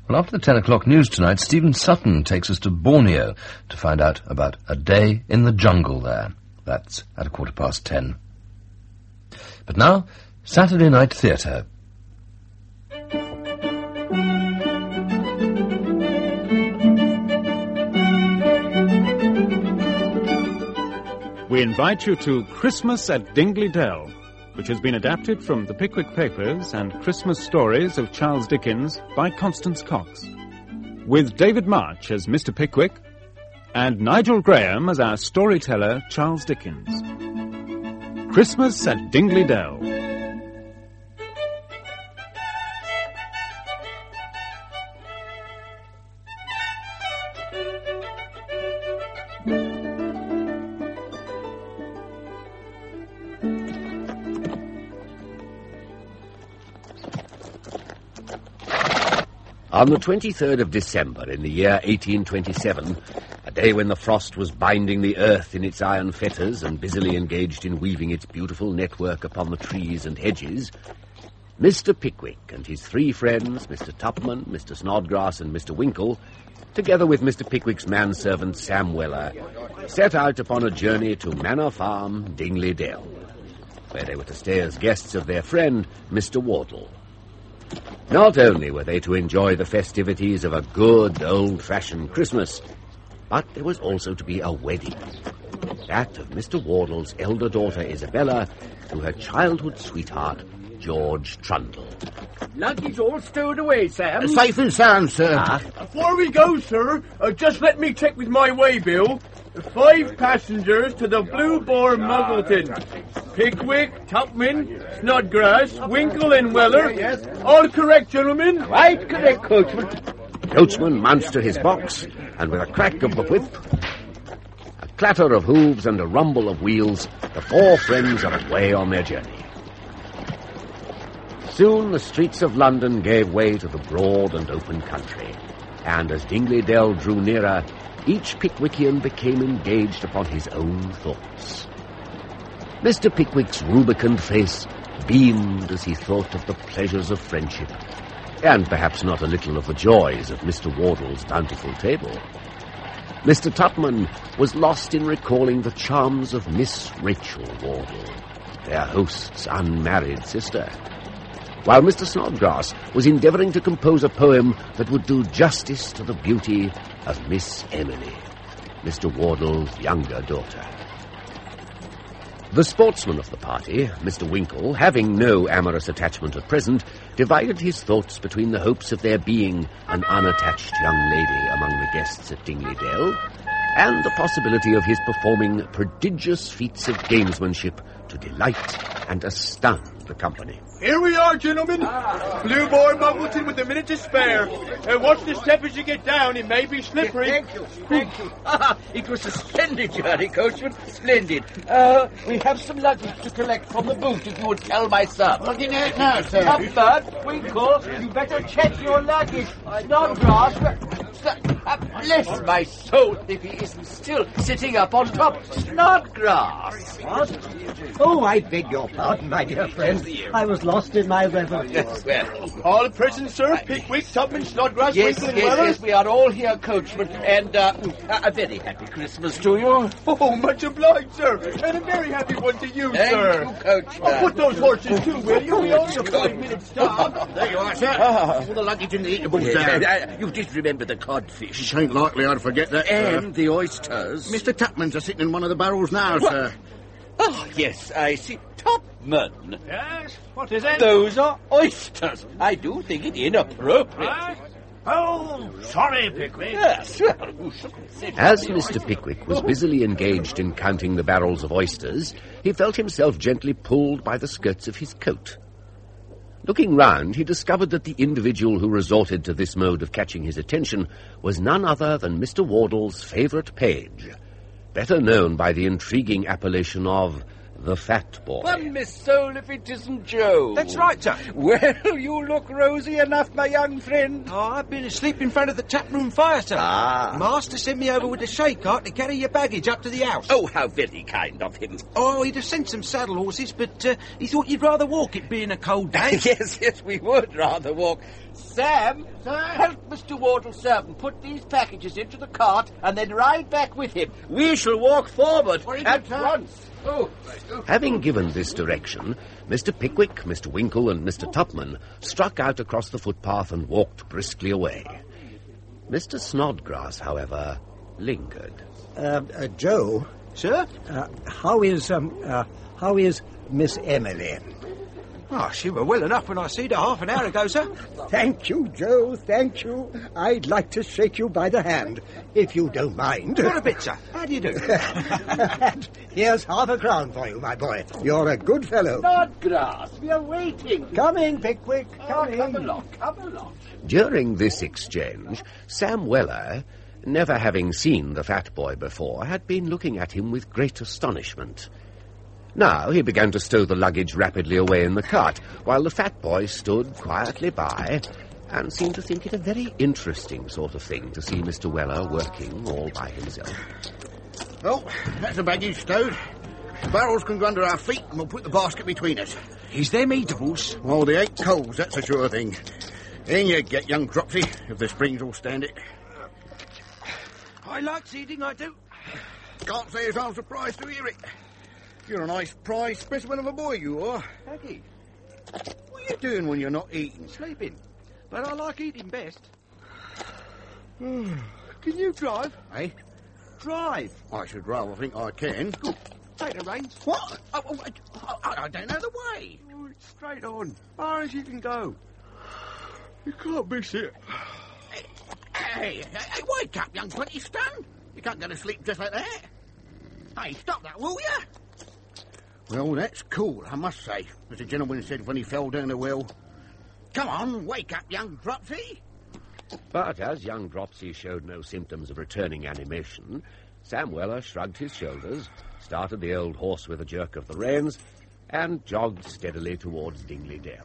Well, after the 10 o'clock news tonight, Stephen Sutton takes us to Borneo to find out about a day in the jungle there. That's at 10:15. But now, Saturday Night Theatre. We invite you to Christmas at Dingley Dell, which has been adapted from the Pickwick Papers and Christmas Stories of Charles Dickens by Constance Cox, with David March as Mr. Pickwick and Nigel Graham as our storyteller, Charles Dickens. Christmas at Dingley Dell. On the 23rd of December in the year 1827, a day when the frost was binding the earth in its iron fetters and busily engaged in weaving its beautiful network upon the trees and hedges, Mr. Pickwick and his three friends, Mr. Tupman, Mr. Snodgrass and Mr. Winkle, together with Mr. Pickwick's manservant Sam Weller, set out upon a journey to Manor Farm, Dingley Dell, where they were to stay as guests of their friend, Mr. Wardle. Not only were they to enjoy the festivities of a good, old-fashioned Christmas, but there was also to be a wedding. That of Mr. Wardle's elder daughter, Isabella, to her childhood sweetheart, George Trundle. Luggage all stowed away, Sam. Safe and sound, sir. Before we go, sir, just let me check with my waybill. 5 passengers to the Blue Boar Muggleton. Pickwick, Tupman, Snodgrass, Winkle and Weller. Yes. All correct, gentlemen? Right correct, coachman. The coachman mounts to his box, and with a crack of the whip, a clatter of hooves and a rumble of wheels, the four friends are away on their journey. Soon the streets of London gave way to the broad and open country, and as Dingley Dell drew nearer, each Pickwickian became engaged upon his own thoughts. Mr. Pickwick's rubicund face beamed as he thought of the pleasures of friendship, and perhaps not a little of the joys of Mr. Wardle's bountiful table. Mr. Tupman was lost in recalling the charms of Miss Rachel Wardle, their host's unmarried sister, while Mr. Snodgrass was endeavouring to compose a poem that would do justice to the beauty of Miss Emily, Mr. Wardle's younger daughter. The sportsman of the party, Mr. Winkle, having no amorous attachment at present, divided his thoughts between the hopes of there being an unattached young lady among the guests at Dingley Dell and the possibility of his performing prodigious feats of gamesmanship to delight and astound the company. Here we are, gentlemen. Blue Boar Muggleton with a minute to spare. Watch the step as you get down. It may be slippery. Thank you. It was a splendid journey, coachman. Splendid. We have some luggage to collect from the boot, if you would tell my son. Looking at it now, sir. Tupman, Winkle, you better check your luggage. Snodgrass, bless my soul, if he isn't still sitting up on top. Snodgrass. What? Oh, I beg your pardon, my dear friend. I was lost in my reverie. Yes, well. All present, sir. Pickwick, Tupman, Snodgrass, Yes, Winkle and Weller. yes, we are all here, coachman, and a very happy Christmas to you. Oh, much obliged, sir. And a very happy one to you, sir. Thank you, coachman. Oh, put those horses too, will you? We only a 5-minute stop. There you are, sir. All the luggage in the eatables there. You did remember the codfish. It ain't likely I'd forget that, And the oysters. Mr. Tupman's are sitting in one of the barrels now, sir. Oh, yes, I see. Tupman. Yes? What is it? Those are oysters. I do think it inappropriate. Oh, sorry, Pickwick. Yes, well, you shouldn't say As Mr. Pickwick was busily engaged in counting the barrels of oysters, he felt himself gently pulled by the skirts of his coat. Looking round, he discovered that the individual who resorted to this mode of catching his attention was none other than Mr. Wardle's favourite page, better known by the intriguing appellation of the fat boy. One miss soul if it isn't Joe. That's right, sir. Well, you look rosy enough, my young friend. Oh, I've been asleep in front of the taproom fire, sir. Master sent me over with the shade cart to carry your baggage up to the house. Oh, how very kind of him. Oh, he'd have sent some saddle horses, but he thought you'd rather walk, it being a cold day. Yes, we would rather walk. Sam, help Mr. Wardle's servant put these packages into the cart and then ride back with him. We shall walk forward at once. Having given this direction, Mr. Pickwick, Mr. Winkle, and Mr. Tupman struck out across the footpath and walked briskly away. Mr. Snodgrass, however, lingered. Joe? Sir? How is Miss Emily? Oh, she were well enough when I seen her half an hour ago, sir. Thank you, Joe, thank you. I'd like to shake you by the hand, if you don't mind. Not a bit, sir. How do you do? And here's £5 for you, my boy. You're a good fellow. Snodgrass, we are waiting. Come in, Pickwick, come in. Come along. During this exchange, Sam Weller, never having seen the fat boy before, had been looking at him with great astonishment. Now he began to stow the luggage rapidly away in the cart, while the fat boy stood quietly by and seemed to think it a very interesting sort of thing to see Mr. Weller working all by himself. Well, that's the baggage stowed. The barrels can go under our feet and we'll put the basket between us. Is them eatables? Well, they ain't coals, that's a sure thing. In you get, young Dropsy, if the springs will stand it. I like eating, I do. Can't say as I'm surprised to hear it. You're a nice prize specimen of a boy, you are. Peggy, What are you doing when you're not eating? sleeping. But I like eating best. Can you drive? Eh? Drive. I should rather think I can. Take the reins. What? I don't know the way. Oh, it's straight on. Far as you can go. You can't miss it. Hey, wake up, young 20-stone. You can't go to sleep just like that. Hey, stop that, will you? Well, that's cool, I must say, as the gentleman said when he fell down the well. Come on, wake up, young Dropsy. But as young Dropsy showed no symptoms of returning animation, Sam Weller shrugged his shoulders, started the old horse with a jerk of the reins, and jogged steadily towards Dingley Dell.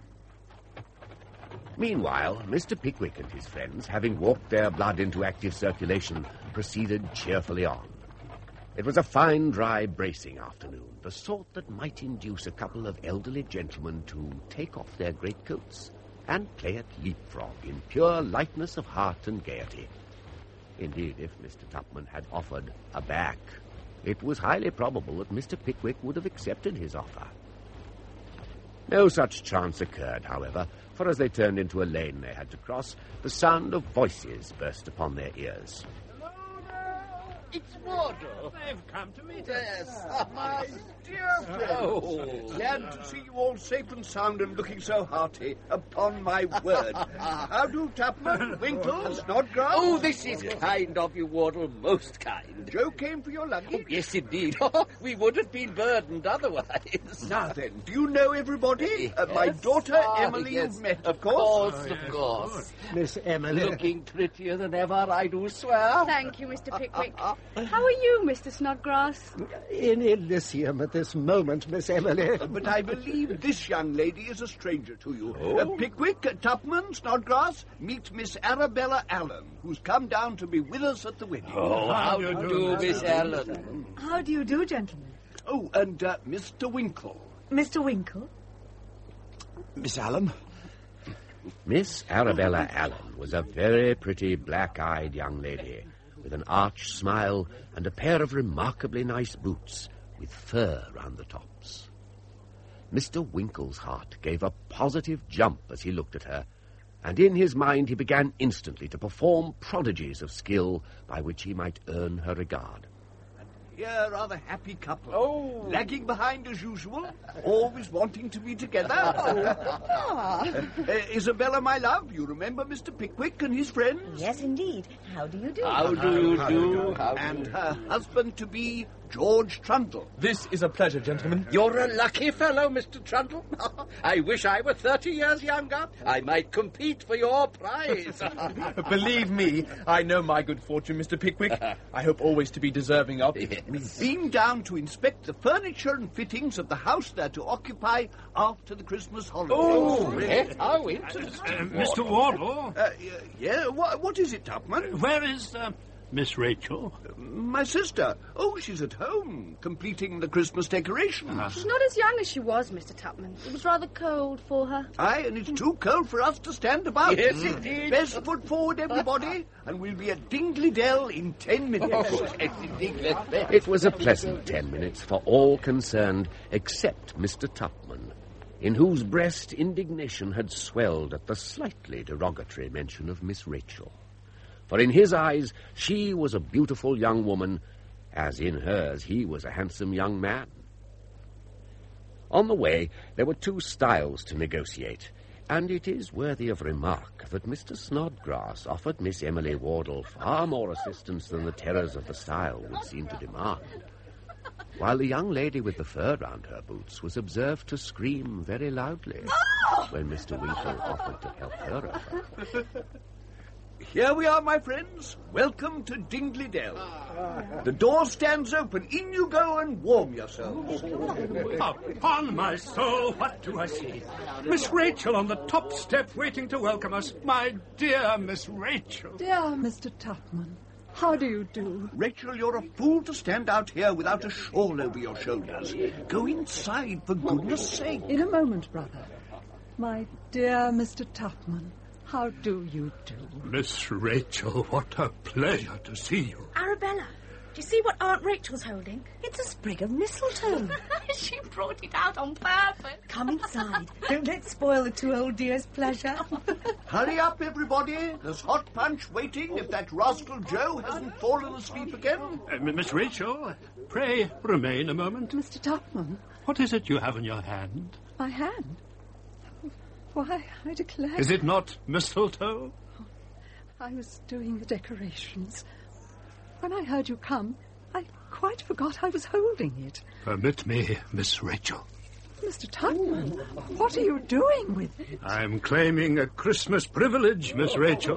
Meanwhile, Mr. Pickwick and his friends, having walked their blood into active circulation, proceeded cheerfully on. It was a fine, dry, bracing afternoon, the sort that might induce a couple of elderly gentlemen to take off their greatcoats and play at leapfrog in pure lightness of heart and gaiety. Indeed, if Mr. Tupman had offered a back, it was highly probable that Mr. Pickwick would have accepted his offer. No such chance occurred, however, for as they turned into a lane they had to cross, the sound of voices burst upon their ears. It's Wardle. They've come to meet us. Yes, my dear friends. Glad to see you all safe and sound and looking so hearty, upon my word. How do Tupman, Winkle, Snodgrass? Oh, this is kind of you, Wardle, most kind. Joe came for your luggage? Oh, yes, indeed. We would have been burdened otherwise. Now then, do you know everybody? My daughter, Emily, yes. you've met, Of course. Miss Emily. Looking prettier than ever, I do swear. Thank you, Mr. Pickwick. How are you, Mr. Snodgrass? In Elysium at this moment, Miss Emily. But I believe this young lady is a stranger to you. Oh? Pickwick, Tupman, Snodgrass, meet Miss Arabella Allen, who's come down to be with us at the wedding. Oh, how do you do, Miss Allen? How do you do, gentlemen? Oh, and Mr. Winkle. Mr. Winkle? Miss Allen? Miss Arabella Allen was a very pretty, black-eyed young lady, with an arch smile and a pair of remarkably nice boots with fur round the tops. Mr. Winkle's heart gave a positive jump as he looked at her, and in his mind he began instantly to perform prodigies of skill by which he might earn her regard. Here are the happy couple. Oh. Lagging behind as usual, always wanting to be together. Isabella, my love, you remember Mr. Pickwick and his friends? Yes, indeed. How do you do? How do you do? And her husband-to-be, George Trundle. This is a pleasure, gentlemen. You're a lucky fellow, Mr. Trundle. I wish I were 30 years younger. I might compete for your prize. Believe me, I know my good fortune, Mr. Pickwick. I hope always to be deserving of it. We've been down to inspect the furniture and fittings of the house they're to occupy after the Christmas holidays. Oh, really? How interesting. Mr. Wardle? Yeah, what is it, Tupman? Where is Miss Rachel? My sister. Oh, she's at home, completing the Christmas decorations. She's not as young as she was, Mr. Tupman. It was rather cold for her. Aye, and it's too cold for us to stand about. Yes, indeed. Best foot forward, everybody, and we'll be at Dingley Dell in 10 minutes. It was a pleasant 10 minutes for all concerned except Mr. Tupman, in whose breast indignation had swelled at the slightly derogatory mention of Miss Rachel. For in his eyes she was a beautiful young woman, as in hers he was a handsome young man. On the way there were 2 styles to negotiate, and it is worthy of remark that Mr. Snodgrass offered Miss Emily Wardle far more assistance than the terrors of the style would seem to demand, while the young lady with the fur round her boots was observed to scream very loudly when Mr. Winkle offered to help her over. Here we are, my friends. Welcome to Dingley Dell. The door stands open. In you go and warm yourselves. Upon my soul, what do I see? Miss Rachel on the top step waiting to welcome us. My dear Miss Rachel. Dear Mr. Tupman, how do you do? Rachel, you're a fool to stand out here without a shawl over your shoulders. Go inside, for goodness sake. In a moment, brother. My dear Mr. Tupman, how do you do? Miss Rachel, what a pleasure to see you. Arabella, do you see what Aunt Rachel's holding? It's a sprig of mistletoe. She brought it out on purpose. Come inside. Don't let's spoil the 2 old dears' pleasure. Hurry up, everybody. There's hot punch waiting if that rascal Joe hasn't fallen asleep again. Miss Rachel, pray remain a moment. Mr. Tupman. What is it you have in your hand? My hand? Why, I declare... Is it not mistletoe? I was doing the decorations. When I heard you come, I quite forgot I was holding it. Permit me, Miss Rachel. Mr. Tupman, what are you doing with it? I'm claiming a Christmas privilege, Miss Rachel.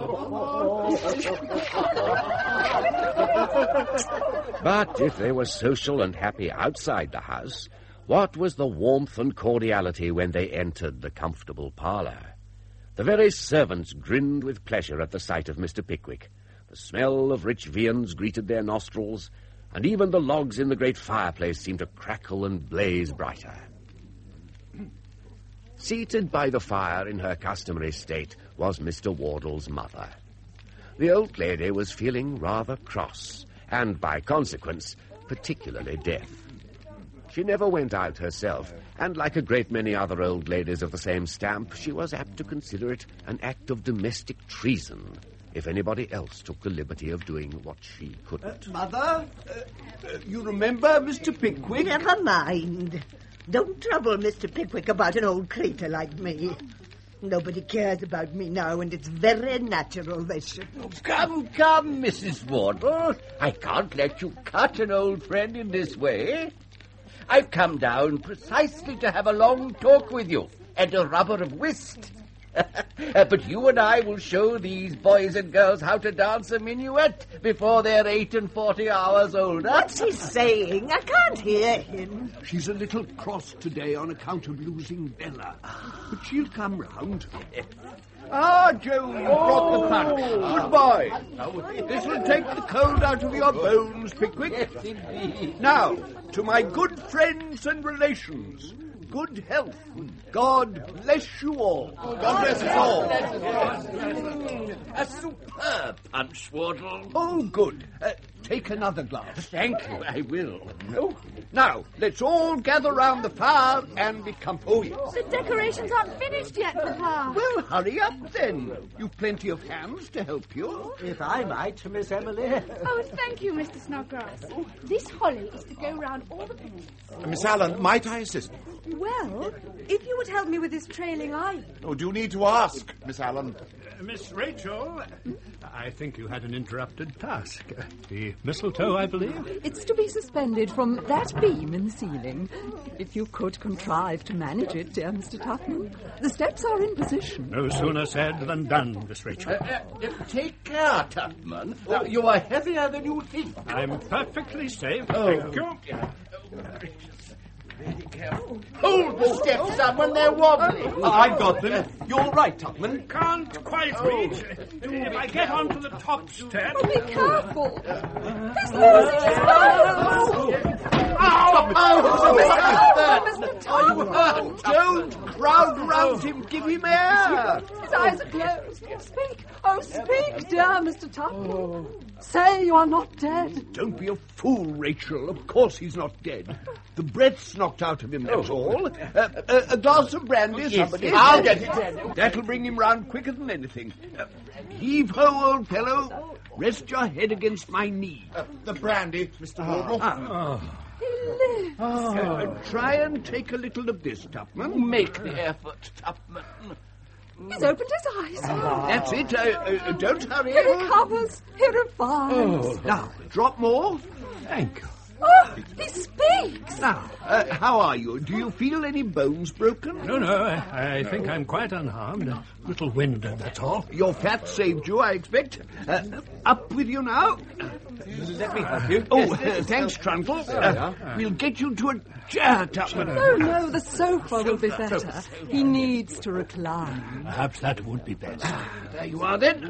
But if they were social and happy outside the house, what was the warmth and cordiality when they entered the comfortable parlour? The very servants grinned with pleasure at the sight of Mr. Pickwick. The smell of rich viands greeted their nostrils, and even the logs in the great fireplace seemed to crackle and blaze brighter. Seated by the fire in her customary state was Mr. Wardle's mother. The old lady was feeling rather cross, and by consequence particularly deaf. She never went out herself, and like a great many other old ladies of the same stamp, she was apt to consider it an act of domestic treason if anybody else took the liberty of doing what she couldn't. Mother, you remember Mr. Pickwick? Never mind. Don't trouble Mr. Pickwick about an old crater like me. Nobody cares about me now, and it's very natural they should. Come, Mrs. Wardle. I can't let you cut an old friend in this way. I've come down precisely to have a long talk with you and a rubber of whist. But you and I will show these boys and girls how to dance a minuet before they're 8 40 hours older. What's he saying? I can't hear him. She's a little cross today on account of losing Bella. But she'll come round. Ah, Joe, you brought the punch. Goodbye. This will take the cold out of your bones, Pickwick. Yes, indeed. Now, to my good friends and relations, good health. God bless you all. God bless us all. A superb punch, Wardle. Oh, good. Take another glass. Thank you, I will. Oh, Now, let's all gather round the fire and be comfy. The decorations aren't finished yet, Papa. Well, hurry up then. You've plenty of hands to help you. If I might, Miss Emily. Oh, thank you, Mr. Snodgrass. This holly is to go round all the pins. Miss Allen, might I assist? Well, if you would help me with this trailing ivy. Oh, do you need to ask, Miss Allen? Miss Rachel, I think you had an interrupted task. The mistletoe, I believe? It's to be suspended from that beam in the ceiling. If you could contrive to manage it, dear Mr. Tupman. The steps are in position. No sooner said than done, Miss Rachel. Take care, Tupman. You are heavier than you think. I'm perfectly safe. Oh. Thank you. Hold the steps, someone, they're wobbly. I've got them. You're right, Tupman. Can't quite reach. If I get onto the top step... Oh, be careful. He's losing his balance. Mr. Tupman! Don't crowd round him. Give him air. His eyes are closed. Speak. Oh, speak, dear Mr. Tupman. Say you are not dead. Don't be a fool, Rachel. Of course he's not dead. The breath's knocked out of him, that's all. A glass of brandy, somebody. I'll get it. That'll bring him round quicker than anything. Heave-ho, old fellow. Rest your head against my knee. The brandy, Mr. Wardle. He lives. Try and take a little of this, Tupman. Make the effort, Tupman. He's opened his eyes. That's it. Don't hurry. He recovers. He revives. Now, drop more. Thank you. Oh, he speaks. Now, how are you? Do you feel any bones broken? No, I think I'm quite unharmed. A little winded, that's all. Your fat saved you, I expect. Up with you now. Let me help you. Oh, thanks, Trundle. We'll get you to a chair, Tupman. No, the sofa will be better. He needs to recline. Perhaps that would be best. There you are, then.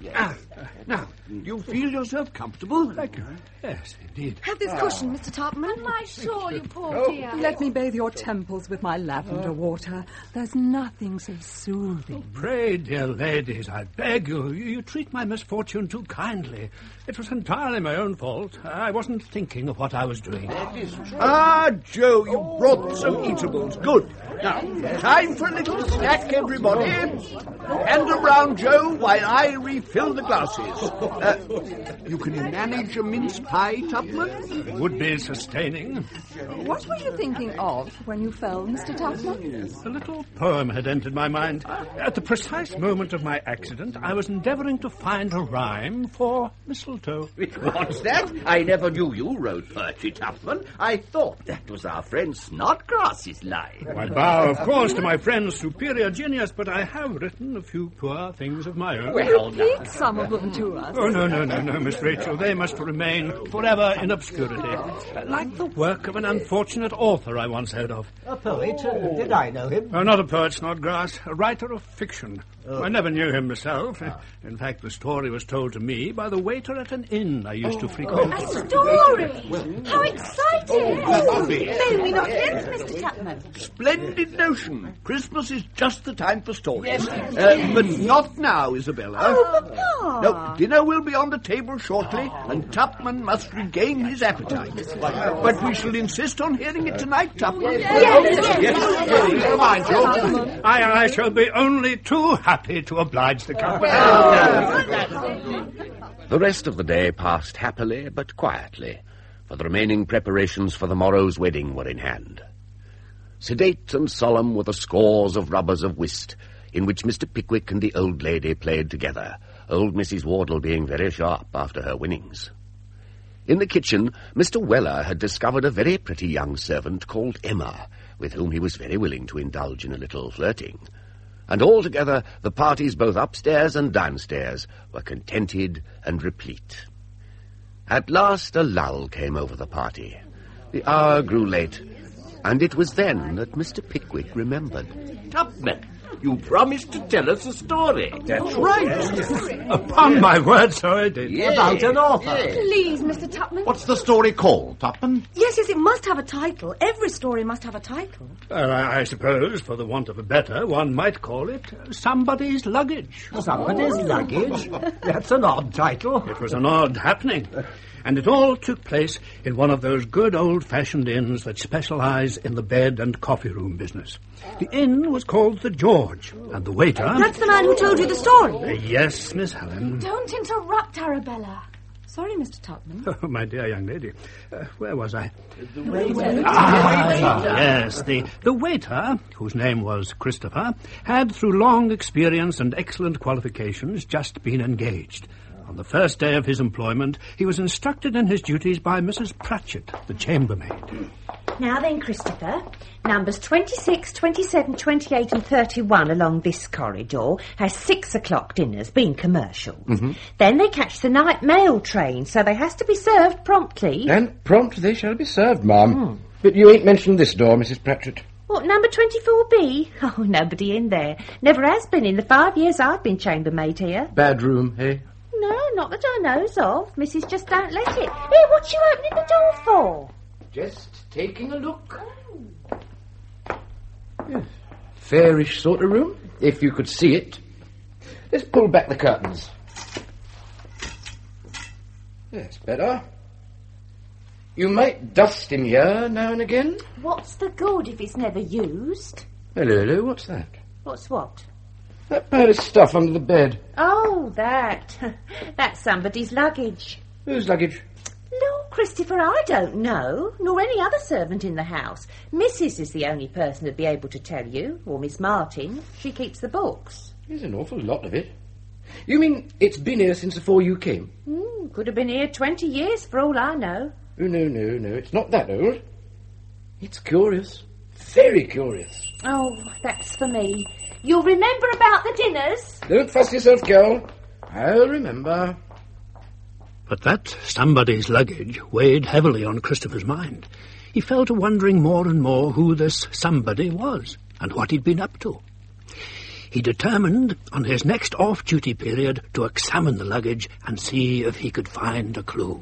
Now, you feel yourself comfortable? Thank you. Yes, indeed. Have this cushion, Mr. Tupman. And my shawl, you poor dear. Let me bathe your temples with my lavender water. There's nothing so soothing. Pray, dear ladies, I beg you, you treat my misfortune too kindly. It was entirely my own fault. I wasn't thinking of what I was doing. Ah, Joe, you brought some eatables. Good. Now, time for a little snack, everybody. Hand around, Joe, while I refill the glasses. You can manage a mince pie, Tupman? It would be sustaining. What were you thinking of when you fell, Mr. Tupman? A little poem had entered my mind. At the precise moment of my accident, I was endeavouring to find a rhyme for mistletoe. What's that? I never knew you wrote poetry, Tupman. I thought that was our friend Snodgrass's line. I bow, of course, to my friend's superior genius, but I have written a few poor things of my own. Well, Repeat some of them to us. Oh, no, Miss Rachel. They must remain forever in obscurity. Like the work of an unfortunate author I once heard of. A poet? Did I know him? Oh, not a poet, Snodgrass. A writer of fiction. I never knew him myself. In fact, the story was told to me by the waiter at an inn I used to frequent. A story! How exciting! May we not hear it, Mr. Tupman? Splendid notion. Christmas is just the time for stories. But not now, Isabella. Oh, Papa! No, dinner will be on the table shortly, and Tupman must regain his appetite. But we shall insist on hearing it tonight, Tupman. Yes. Mind you, I shall be only too happy to oblige the company. The rest of the day passed happily but quietly, for the remaining preparations for the morrow's wedding were in hand. Sedate and solemn were the scores of rubbers of whist, in which Mr. Pickwick and the old lady played together, old Mrs. Wardle being very sharp after her winnings. In the kitchen, Mr. Weller had discovered a very pretty young servant called Emma, with whom he was very willing to indulge in a little flirting. And altogether the parties both upstairs and downstairs were contented and replete. At last a lull came over the party. The hour grew late, and it was then that Mr. Pickwick remembered. Tupman, You promised to tell us a story. That's right. Upon my word, so I did. Yes. About an author. Please, Mr. Tupman. What's the story called, Tupman? Yes, it must have a title. Every story must have a title. I suppose, for the want of a better, one might call it Somebody's Luggage. Somebody's Luggage? That's an odd title. It was an odd happening. And it all took place in one of those good old-fashioned inns that specialise in the bed and coffee room business. The inn was called the George, and the waiter... That's the man who told you the story? Yes, Miss Helen. Don't interrupt, Arabella. Sorry, Mr. Tupman. Oh, my dear young lady. Where was I? The waiter. Yes, the waiter, whose name was Christopher, had, through long experience and excellent qualifications, just been engaged. On the first day of his employment, he was instructed in his duties by Mrs. Pratchett, the chambermaid. Now then, Christopher, numbers 26, 27, 28 and 31 along this corridor has 6 o'clock dinners, being commercial. Mm-hmm. Then they catch the night mail train, so they has to be served promptly. And prompt they shall be served, ma'am. But you ain't mentioned this door, Mrs. Pratchett. What, number 24B? Oh, nobody in there. Never has been in the 5 years I've been chambermaid here. Bad room, eh? No, not that I knows of. Mrs. just don't let it. Here, what you opening the door for? Just taking a look. Yes. Fairish sort of room, if you could see it. Let's pull back the curtains. Yes, better. You might dust in here now and again. What's the good if it's never used? Hello, what's that? What's what? That pile of stuff under the bed. Oh, that. That's somebody's luggage. Whose luggage? Lord, Christopher, I don't know, nor any other servant in the house. Mrs. is the only person who'd be able to tell you, or Miss Martin. She keeps the books. There's an awful lot of it. You mean it's been here since before you came? Could have been here 20 years for all I know. Oh, no, it's not that old. It's curious. Very curious. Oh, that's for me. You'll remember about the dinners? Don't fuss yourself, girl. I'll remember. But that somebody's luggage weighed heavily on Christopher's mind. He fell to wondering more and more who this somebody was and what he'd been up to. He determined on his next off-duty period to examine the luggage and see if he could find a clue.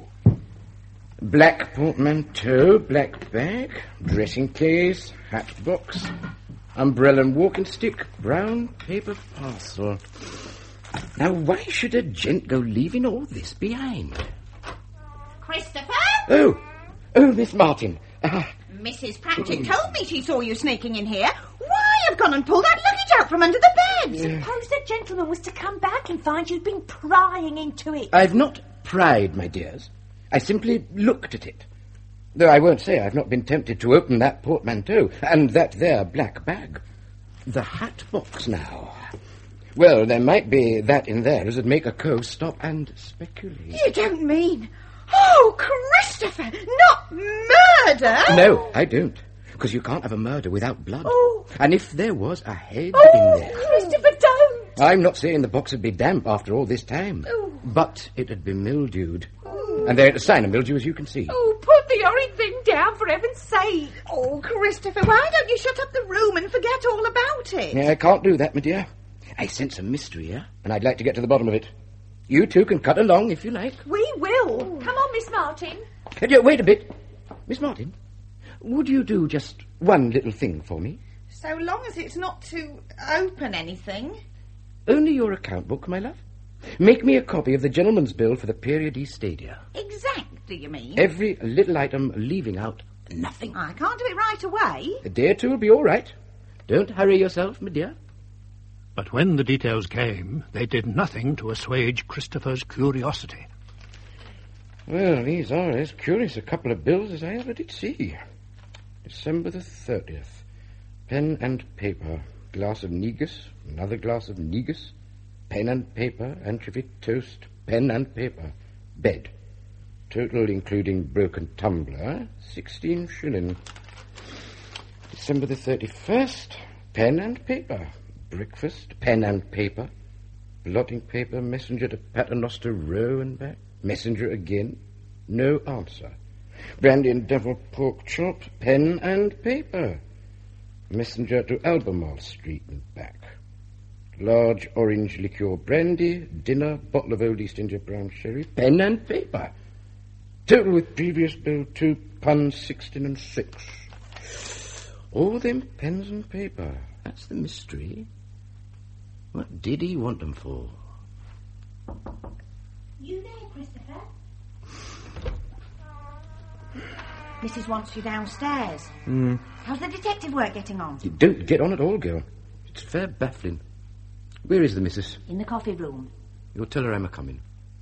Black portmanteau, black bag, dressing case, hat box, umbrella and walking stick, brown paper parcel. Now, why should a gent go leaving all this behind? Christopher? Oh, Miss Martin. Mrs. Pratchett told me she saw you sneaking in here. Why have gone and pulled that luggage out from under the bed? Suppose the gentleman was to come back and find you'd been prying into it. I've not pried, my dears. I simply looked at it. Though I won't say I've not been tempted to open that portmanteau and that there black bag. The hat box now. Well, there might be that in there as would make a co stop and speculate. You don't mean... Oh, Christopher, not murder? No, I don't. Because you can't have a murder without blood. Oh. And if there was a head in there... Christopher, don't! I'm not saying the box would be damp after all this time. Oh. But it'd be mildewed. And there ain't a sign of mildew, as you can see. Oh, put the horrid thing down, for heaven's sake. Oh, Christopher, why don't you shut up the room and forget all about it? Yeah, I can't do that, my dear. I sense a mystery here, and I'd like to get to the bottom of it. You two can cut along if you like. We will. Come on, Miss Martin. Wait a bit. Miss Martin, would you do just one little thing for me? So long as it's not to open anything. Only your account book, my love. Make me a copy of the gentleman's bill for the period he stayed here. Exactly, you mean? Every little item leaving out nothing. I can't do it right away. A day or two will be all right. Don't hurry yourself, my dear. But when the details came, they did nothing to assuage Christopher's curiosity. Well, these are as curious a couple of bills as I ever did see. December the 30th. Pen and paper. Glass of negus. Another glass of negus. Pen and paper. Anchovy toast. Pen and paper. Bed. Total, including broken tumbler, 16 shilling. December the 31st. Pen and paper. Breakfast. Pen and paper. Blotting paper. Messenger to Paternoster Row and back. Messenger again. No answer. Brandy and devil pork chop. Pen and paper. Messenger to Albemarle Street and back. large orange liqueur brandy, dinner, bottle of old East India brown sherry, pen and paper. Total with previous bill £2.16 and 6. All them pens and paper. That's the mystery. What did he want them for? You there, Christopher? Mrs. wants you downstairs. How's the detective work getting on? You don't get on at all, girl. It's fair baffling. Where is the missus? In the coffee room. You'll tell her I'm a-coming.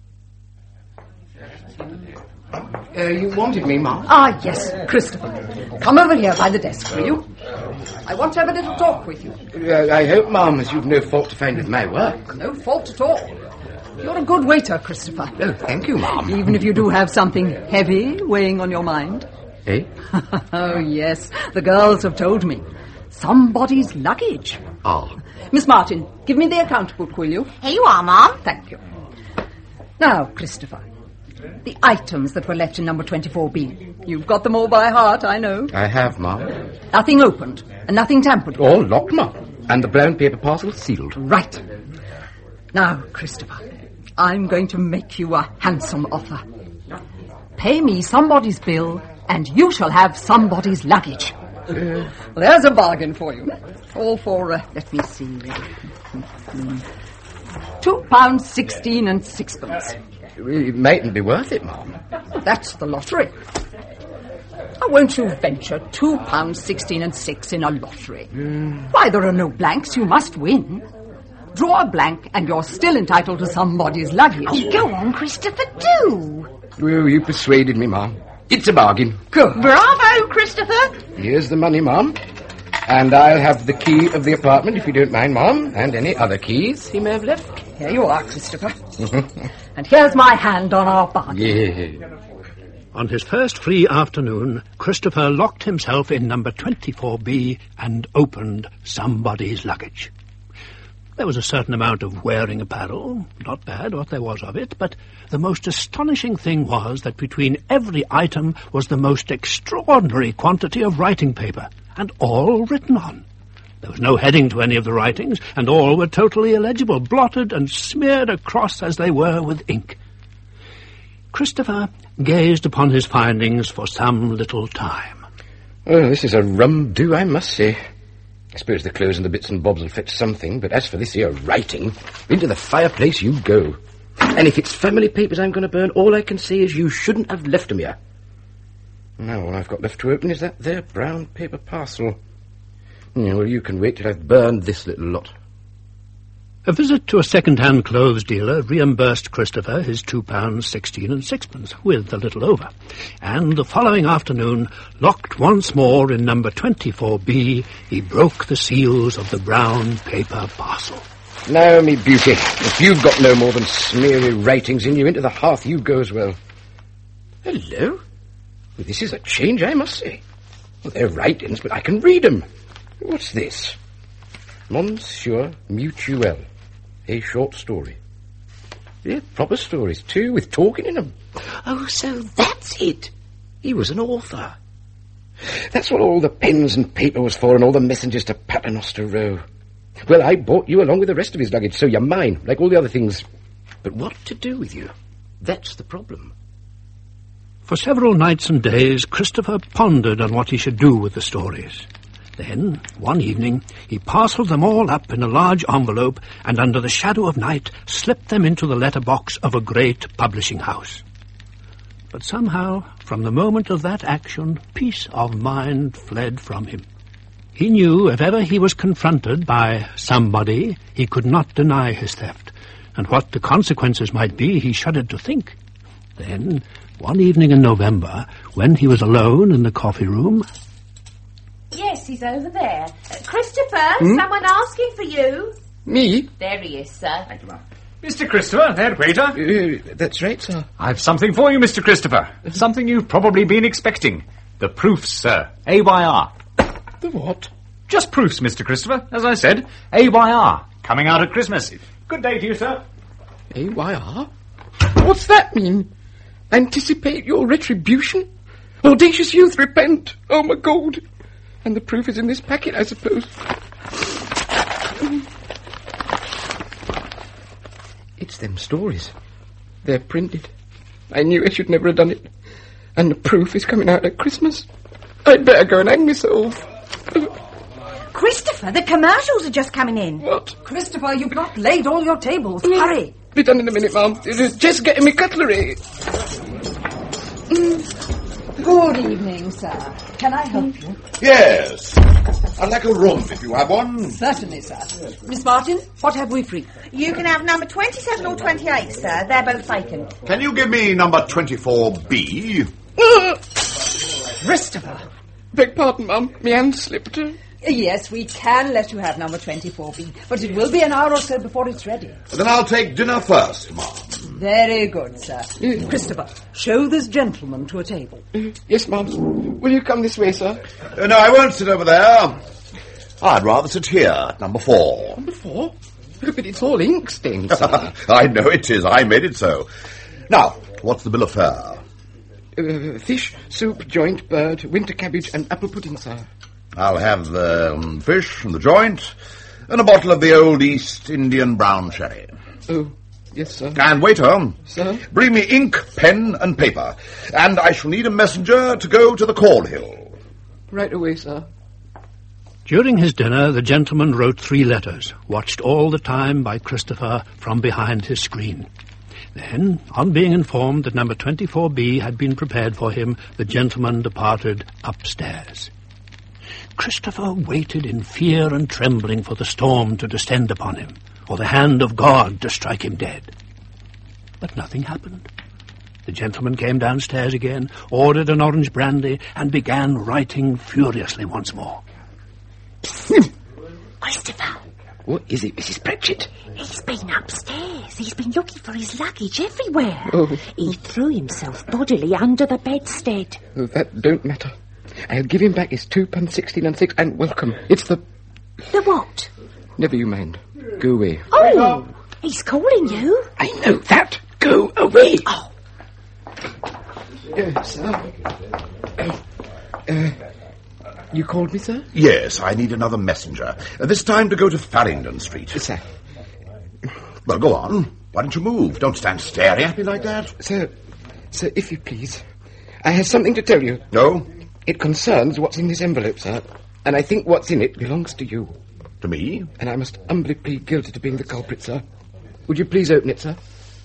You wanted me, Ma'am? Ah, yes, Christopher. Come over here by the desk, will you? I want to have a little talk with you. I hope, Ma'am, as you've no fault to find with my work. No fault at all. You're a good waiter, Christopher. Oh, thank you, Ma'am. Even if you do have something heavy weighing on your mind. Eh? Oh, yes. The girls have told me. Somebody's luggage. Ah. Miss Martin, give me the account book, will you? Here you are, Ma'am. Thank you. Now, Christopher, the items that were left in number 24B. You've got them all by heart, I know. I have, Ma'am. Nothing opened and nothing tampered with. All locked, Ma'am. And the brown paper parcel sealed. Right. Now, Christopher, I'm going to make you a handsome offer. Pay me somebody's bill and you shall have somebody's luggage. Well, there's a bargain for you. All for, let me see, £2.16 and 6. It mightn't be worth it, Ma'am. That's the lottery. Now, won't you venture £2.16 and 6 in a lottery? Why, there are no blanks. You must win. Draw a blank and you're still entitled to somebody's luggage. Oh, go on, Christopher, do. Well, you persuaded me, Ma'am. It's a bargain. Good. Bravo, Christopher. Here's the money, Ma'am. And I'll have the key of the apartment, if you don't mind, Ma'am, and any other keys he may have left. Here you are, Christopher. And here's my hand on our bargain. Yeah. On his first free afternoon, Christopher locked himself in number 24B and opened somebody's luggage. There was a certain amount of wearing apparel, not bad what there was of it, but the most astonishing thing was that between every item was the most extraordinary quantity of writing paper, and all written on. There was no heading to any of the writings, and all were totally illegible, blotted and smeared across as they were with ink. Christopher gazed upon his findings for some little time. Oh, this is a rum do, I must say. I suppose the clothes and the bits and bobs will fetch something, but as for this here writing, into the fireplace you go. And if it's family papers I'm going to burn, all I can say is you shouldn't have left them here. Now all I've got left to open is that there brown paper parcel. Yeah, well, you can wait till I've burned this little lot. A visit to a second-hand clothes dealer reimbursed Christopher his £2.16 and 6, with a little over. And the following afternoon, locked once more in number 24B, he broke the seals of the brown paper parcel. Now, me beauty, if you've got no more than smeary writings in you, into the hearth you go as well. Hello? Well, this is a change, I must say. Well, they're writings, but I can read them. What's this? Monsieur Mutuel. A short story. Yeah, proper stories, too, with talking in them. Oh, so that's it. He was an author. That's what all the pens and paper was for, and all the messengers to Paternoster Row. Well, I bought you along with the rest of his luggage, so you're mine, like all the other things. But what to do with you? That's the problem. For several nights and days, Christopher pondered on what he should do with the stories. Then, one evening, he parcelled them all up in a large envelope and under the shadow of night slipped them into the letterbox of a great publishing house. But somehow, from the moment of that action, peace of mind fled from him. He knew if ever he was confronted by somebody, he could not deny his theft, and what the consequences might be he shuddered to think. Then, one evening in November, when he was alone in the coffee room... Yes, he's over there. Christopher, someone asking for you. Me? There he is, sir. Thank you, ma'am. Mr. Christopher, head waiter. That's right, sir. I've something for you, Mr. Christopher. Something you've probably been expecting. The proofs, sir. AYR. The what? Just proofs, Mr. Christopher. As I said, AYR. Coming out at Christmas. Good day to you, sir. AYR? What's that mean? Anticipate your retribution? Audacious youth, repent. Oh, my God. And the proof is in this packet, I suppose. It's them stories. They're printed. I knew I should never have done it. And the proof is coming out at Christmas. I'd better go and hang myself. Christopher, the commercials are just coming in. What? Christopher, you've not laid all your tables. Hurry. Be done in a minute, Ma'am. Just getting me cutlery. Good evening, sir. Can I help you? Yes. I'd like a room, if you have one. Certainly, sir. Miss Martin, what have we free? You can have number 27 or 28, sir. They're both vacant. Can you give me number 24B? Christopher. Beg pardon, Mum. Me hand slipped. Yes, we can let you have number 24B, but it will be an hour or so before it's ready. Then I'll take dinner first, Mum. Very good, sir. Christopher, show this gentleman to a table. Yes, Mum. Will you come this way, sir? No, I won't sit over there. I'd rather sit here at number 4. Number 4? But it's all ink stained, sir. I know it is. I made it so. Now, what's the bill of fare? Fish, soup, joint, bird, winter cabbage and apple pudding, sir. I'll have the fish and the joint and a bottle of the old East Indian brown sherry. Oh, yes, sir. And waiter, sir, bring me ink, pen and paper. And I shall need a messenger to go to the Cornhill. Right away, sir. During his dinner, the gentleman wrote 3 letters, watched all the time by Christopher from behind his screen. Then, on being informed that number 24B had been prepared for him, the gentleman departed upstairs. Christopher waited in fear and trembling for the storm to descend upon him, or the hand of God to strike him dead. But nothing happened. The gentleman came downstairs again, ordered an orange brandy, and began writing furiously once more. Christopher. What is it, Mrs. Pratchett? He's been upstairs. He's been looking for his luggage everywhere. Oh. He threw himself bodily under the bedstead. Oh, that don't matter. I'll give him back his £2.16 and 6 and welcome. It's the... The what? Never you mind. Go away. Oh, he's calling you. I know that. Go away. Oh. Sir. You called me, sir? Yes, I need another messenger. This time to go to Farringdon Street. Sir. Well, go on. Why don't you move? Don't stand staring at me like that. Sir, if you please, I have something to tell you. No? It concerns what's in this envelope, sir. And I think what's in it belongs to you. To me? And I must humbly plead guilty to being the culprit, sir. Would you please open it, sir?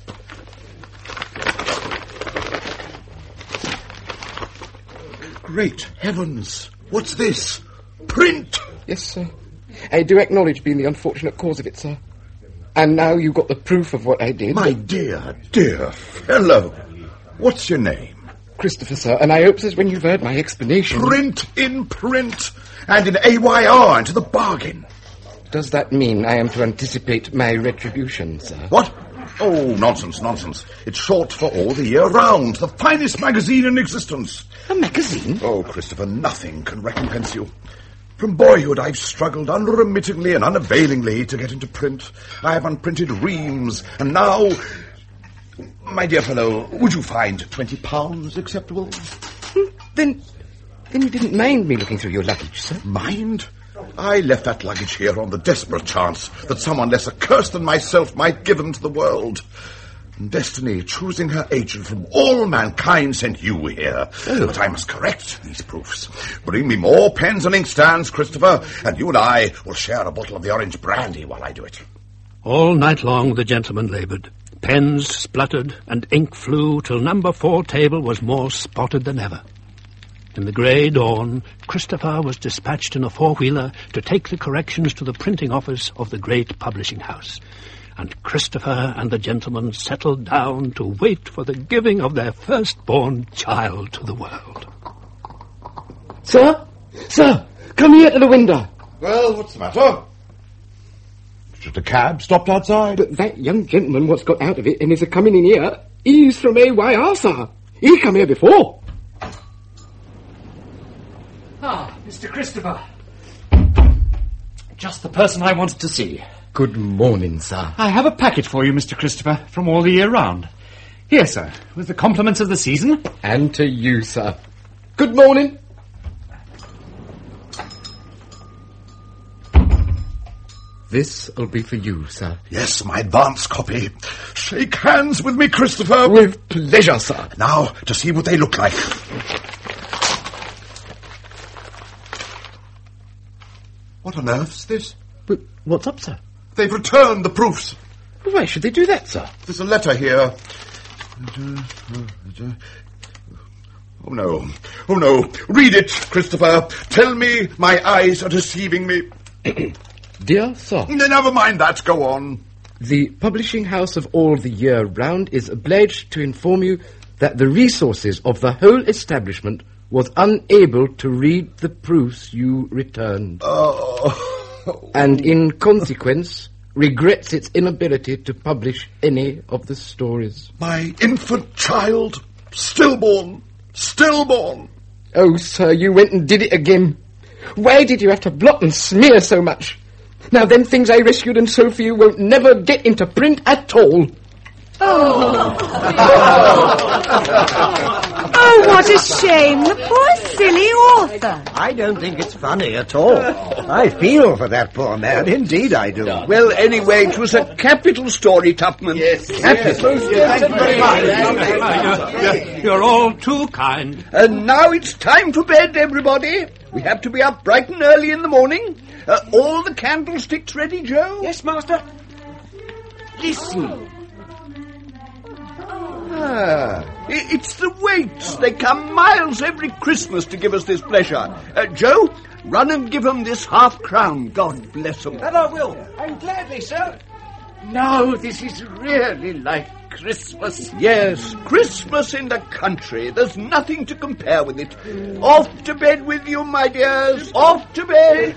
Great heavens! What's this? Print! Yes, sir. I do acknowledge being the unfortunate cause of it, sir. And now you've got the proof of what I did. My dear, dear fellow. What's your name? Christopher, sir, and I hope, sir, when you've heard my explanation... Print in print, and in AYR into the bargain. Does that mean I am to anticipate my retribution, sir? What? Oh, nonsense, nonsense. It's short for All the Year Round, the finest magazine in existence. A magazine? Oh, Christopher, nothing can recompense you. From boyhood, I've struggled unremittingly and unavailingly to get into print. I have unprinted reams, and now... My dear fellow, would you find £20 acceptable? Then you didn't mind me looking through your luggage, sir? Mind? I left that luggage here on the desperate chance that someone less accursed than myself might give them to the world. And Destiny, choosing her agent from all mankind, sent you here. Oh. But I must correct these proofs. Bring me more pens and inkstands, Christopher, and you and I will share a bottle of the orange brandy while I do it. All night long the gentleman laboured. Pens spluttered and ink flew till number 4 table was more spotted than ever. In the grey dawn, Christopher was dispatched in a 4-wheeler to take the corrections to the printing office of the great publishing house. And Christopher and the gentleman settled down to wait for the giving of their firstborn child to the world. Sir? Sir, come here to the window. Well, what's the matter? Just a cab stopped outside. But that young gentleman what's got out of it and is a-coming in here, he's from AYR, sir. He come here before. Ah, Mr. Christopher. Just the person I wanted to see. Good morning, sir. I have a packet for you, Mr. Christopher, from All the Year Round. Here, sir, with the compliments of the season. And to you, sir. Good morning. This'll be for you, sir. Yes, my advance copy. Shake hands with me, Christopher. With pleasure, sir. Now, to see what they look like. What on earth's this? But what's up, sir? They've returned the proofs. Why should they do that, sir? There's a letter here. Oh, no. Oh, no. Read it, Christopher. Tell me my eyes are deceiving me. Dear sir. Never mind that. Go on. The publishing house of All the Year Round is obliged to inform you that the resources of the whole establishment was unable to read the proofs you returned. And in consequence, regrets its inability to publish any of the stories. My infant child, stillborn. Stillborn. Oh, sir, you went and did it again. Why did you have to blot and smear so much? Now, them things I rescued and sold for you won't never get into print at all. Oh, what a shame. The poor silly author. I don't think it's funny at all. I feel for that poor man. Indeed I do. Well, anyway, it was a capital story, Tupman. Yes. Capital. Yes. Thank you very much. You're all too kind. And now it's time for bed, everybody. We have to be up bright and early in the morning. All the candlesticks ready, Joe? Yes, Master. Listen. It's the Waits. They come miles every Christmas to give us this pleasure. Joe, run and give them this half-crown. God bless them. That I will. And gladly, sir. Now this is really like Christmas. Yes, Christmas in the country. There's nothing to compare with it. Off to bed with you, my dears. Off to bed.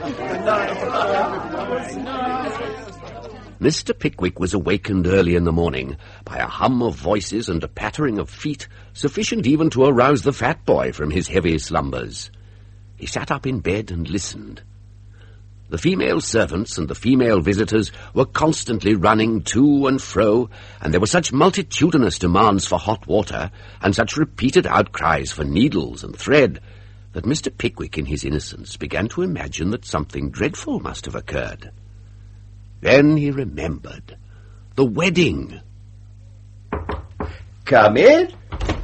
Mr. Pickwick was awakened early in the morning by a hum of voices and a pattering of feet, sufficient even to arouse the fat boy from his heavy slumbers. He sat up in bed and listened. The female servants and the female visitors were constantly running to and fro, and there were such multitudinous demands for hot water, and such repeated outcries for needles and thread, that Mr. Pickwick in his innocence began to imagine that something dreadful must have occurred. Then he remembered. The wedding. Come in.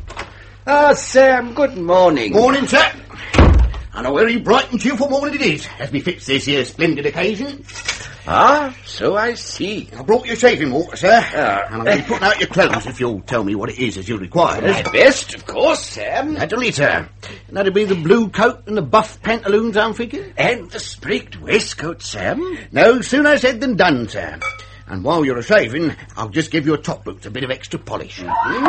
Sam, good morning. Morning, sir. And a very bright and cheerful morning it is, as befits this here splendid occasion. So I see. I brought you shaving water, sir. And I'm going to put out your clothes if you'll tell me what it is as you require. My best, of course, Sam. Naturally, sir. That'll be the blue coat and the buff pantaloons, I'm thinking. And the sprigged waistcoat, Sam. No sooner said than done, sir. And while you're a-shaving, I'll just give your top boots a bit of extra polish.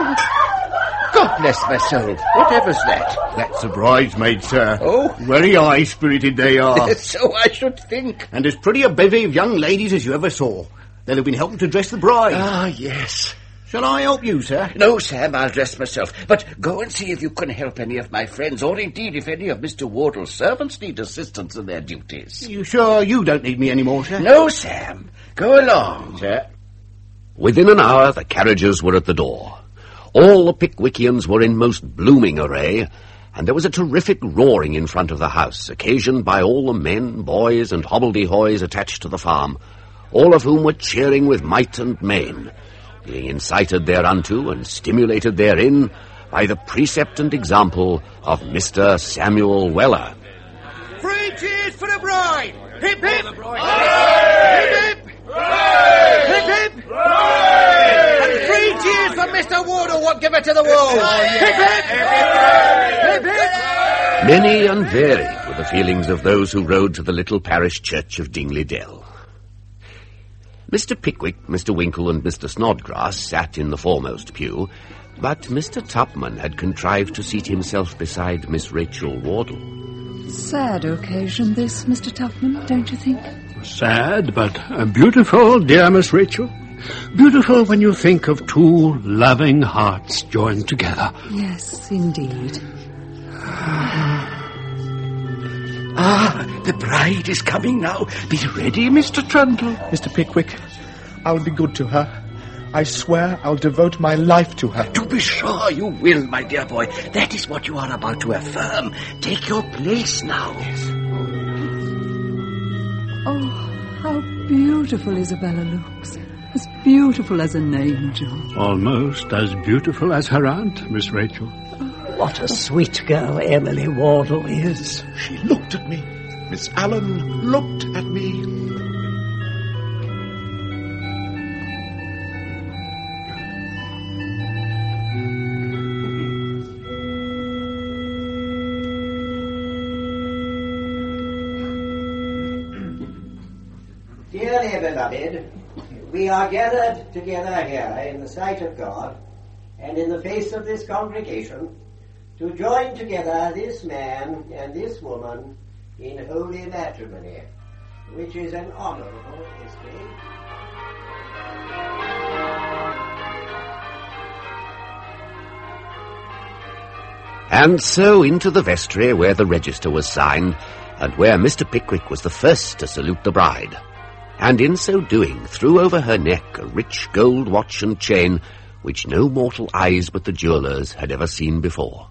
God bless my soul. Whatever's that? That's the bridesmaids, sir. Oh? Very high-spirited they are. So I should think. And as pretty a bevy of young ladies as you ever saw. They'll have been helping to dress the bride. Ah, yes. Shall I help you, sir? No, Sam, I'll dress myself. But go and see if you can help any of my friends, or indeed if any of Mr. Wardle's servants need assistance in their duties. You sure you don't need me anymore, sir? No, Sam. Go along. Sir. Within an hour, the carriages were at the door. All the Pickwickians were in most blooming array, and there was a terrific roaring in front of the house, occasioned by all the men, boys, and hobbledehoys attached to the farm, all of whom were cheering with might and main, being incited thereunto and stimulated therein by the precept and example of Mr. Samuel Weller. 3 cheers for the bride! Hip, hip! Hooray! Hip, hip! Hooray! Hip, hip! Hooray! And 3 cheers for Mr. Wardle, what give it to the world! Hip, hip! Hip, hip! Many and varied were the feelings of those who rode to the little parish church of Dingley Dell. Mr. Pickwick, Mr. Winkle, and Mr. Snodgrass sat in the foremost pew, but Mr. Tupman had contrived to seat himself beside Miss Rachel Wardle. Sad occasion this, Mr. Tupman, don't you think? Sad, but beautiful, dear Miss Rachel. Beautiful when you think of two loving hearts joined together. Yes, indeed. The bride is coming now. Be ready, Mr. Trundle. Mr. Pickwick, I'll be good to her. I swear I'll devote my life to her. To be sure you will, my dear boy. That is what you are about to affirm. Take your place now. Oh, how beautiful Isabella looks. As beautiful as an angel. Almost as beautiful as her aunt, Miss Rachel. What a sweet girl Emily Wardle is. She looked at me. Miss Allen looked at me. Dearly beloved, we are gathered together here in the sight of God and in the face of this congregation to join together this man and this woman in holy matrimony, which is an honorable history. And so into the vestry where the register was signed, and where Mr. Pickwick was the first to salute the bride, and in so doing threw over her neck a rich gold watch and chain which no mortal eyes but the jewellers had ever seen before.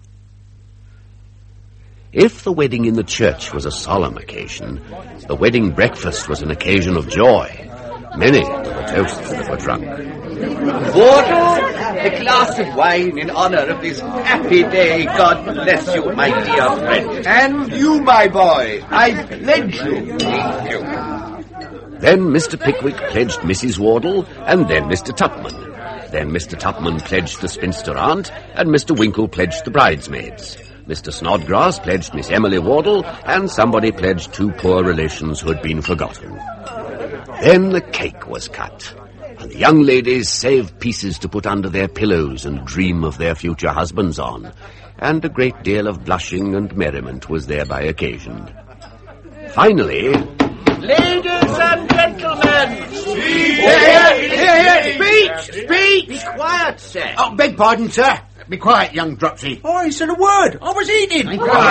If the wedding in the church was a solemn occasion, the wedding breakfast was an occasion of joy. Many were the toasts that were drunk. Wardle, a glass of wine in honour of this happy day. God bless you, my dear friend. And you, my boy, I pledge you. Thank you. Then Mr. Pickwick pledged Mrs. Wardle, and then Mr. Tupman. Then Mr. Tupman pledged the spinster aunt, and Mr. Winkle pledged the bridesmaids. Mr. Snodgrass pledged Miss Emily Wardle, and somebody pledged two poor relations who had been forgotten. Then the cake was cut, and the young ladies saved pieces to put under their pillows and dream of their future husbands on, and a great deal of blushing and merriment was thereby occasioned. Finally, ladies and gentlemen, Speech! Be quiet, sir. Oh, beg pardon, sir. Be quiet, young Dropsy. Oh, he said a word. I was eating.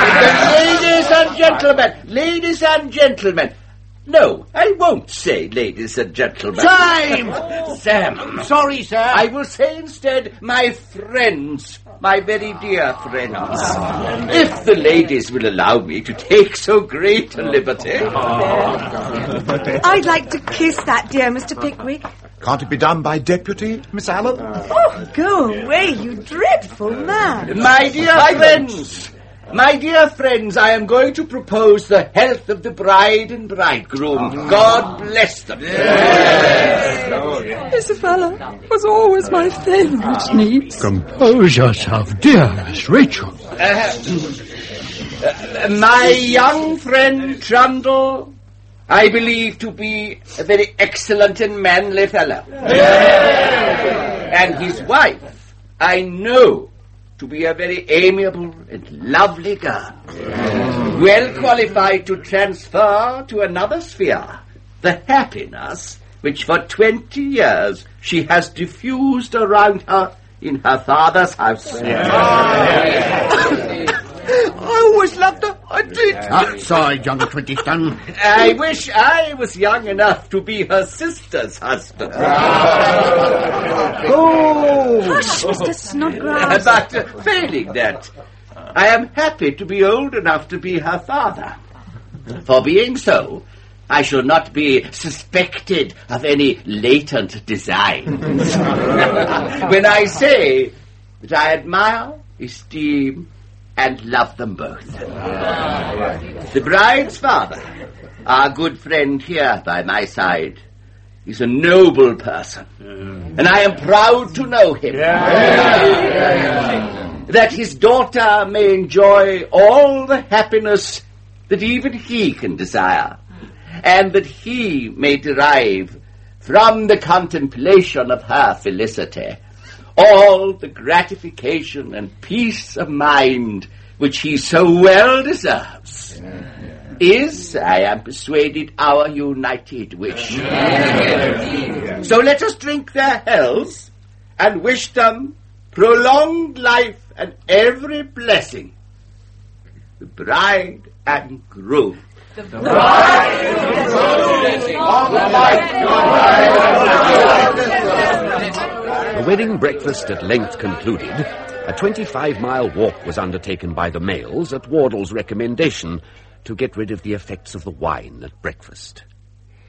Ladies and gentlemen. No, I won't say ladies and gentlemen. Sam! Sorry, sir. I will say instead my friends, my very dear friends. If the ladies will allow me to take so great a liberty. I'd like to kiss that dear Mr. Pickwick. Can't it be done by deputy, Miss Allen? Oh, go away, you dreadful man. My dear friends, I am going to propose the health of the bride and bridegroom. God bless them. Isabella was always my favourite niece. Compose yourself, dear Miss Rachel. My young friend Trundle, I believe to be a very excellent and manly fellow. And his wife, I know to be a very amiable and lovely girl, well qualified to transfer to another sphere the happiness which for 20 years she has diffused around her in her father's house. I always loved her. I did. Outside, young 20-stone. I wish I was young enough to be her sister's husband. Hush, Mr. Snodgrass. But failing that, I am happy to be old enough to be her father. For being so, I shall not be suspected of any latent designs. When I say that I admire, esteem, and love them both. The bride's father, our good friend here by my side, is a noble person, and I am proud to know him. That his daughter may enjoy all the happiness that even he can desire, and that he may derive from the contemplation of her felicity all the gratification and peace of mind which he so well deserves, is, I am persuaded, our united wish. So let us drink their healths and wish them prolonged life and every blessing. The bride and groom. The wedding breakfast at length concluded, a 25-mile walk was undertaken by the males at Wardle's recommendation to get rid of the effects of the wine at breakfast.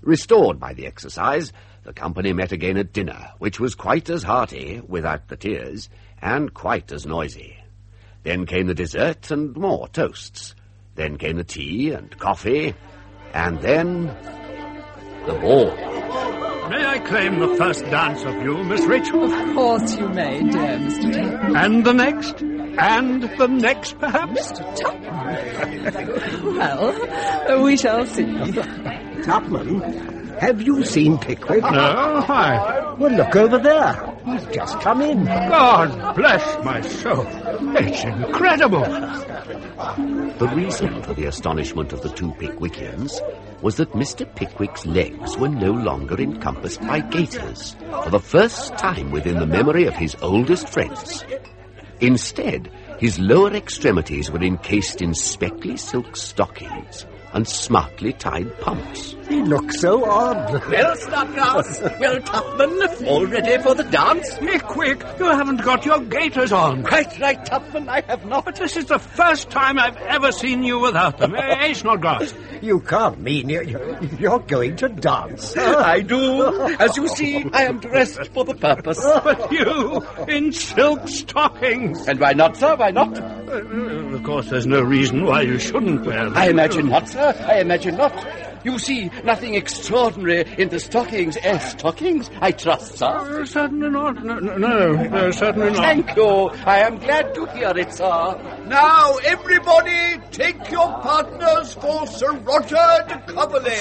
Restored by the exercise, the company met again at dinner, which was quite as hearty, without the tears, and quite as noisy. Then came the dessert and more toasts. Then came the tea and coffee, and then the ball. May I claim the first dance of you, Miss Rachel? Of course you may, dear Mr. Tupman. And the next? And the next, perhaps? Mr. Tupman? Well, we shall see. Tupman, have you seen Pickwick? No, why? Well, look over there. He's just come in. God bless my soul. It's incredible. The reason for the astonishment of the two Pickwickians was that Mr. Pickwick's legs were no longer encompassed by gaiters, for the first time within the memory of his oldest friends. Instead, his lower extremities were encased in speckly silk stockings and smartly tied pumps. He looks so odd. Well, Snodgrass, well, Tupman, all ready for the dance? Pickwick, you haven't got your gaiters on. Quite right, Tupman, I have not. But this is the first time I've ever seen you without them. Eh, Snodgrass? You can't mean you're going to dance. I do. As you see, I am dressed for the purpose. But you, in silk stockings. And why not, sir? Why not? Of course, there's no reason why you shouldn't wear them. I imagine not, sir. I imagine not. You see nothing extraordinary in the stockings. Stockings, I trust, sir? Certainly not. No, certainly not. Thank you. I am glad to hear it, sir. Now, everybody, take your partners for Sir Roger de Coverley.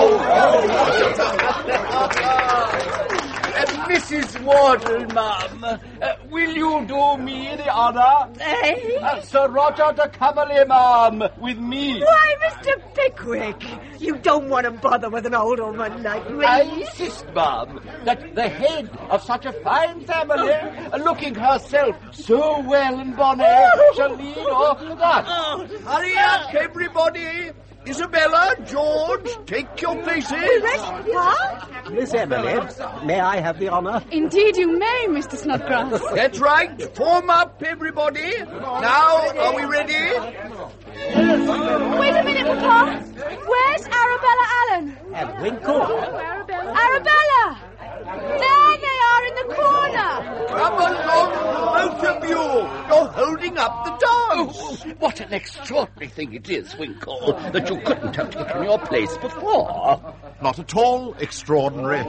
Mrs. Wardle, ma'am, will you do me the honour? Sir Roger de Coverley, ma'am, with me. Why, Mr. Pickwick, you don't want to bother with an old woman like me. I insist, ma'am, that the head of such a fine family, looking herself so well and bonny, shall lead off to that. Hurry up, everybody. Isabella, George, take your places. Miss Emily, may I have the honour? Indeed you may, Mr. Snodgrass. That's right. Form up, everybody. Now, are we ready? Wait a minute, Papa. Where's Arabella Allen? And Winkle. Arabella! There they are in the corner. Come along, both of you. You're holding up the dance. Oh, what an extraordinary thing it is, Winkle, that you couldn't have taken your place before. Not at all extraordinary.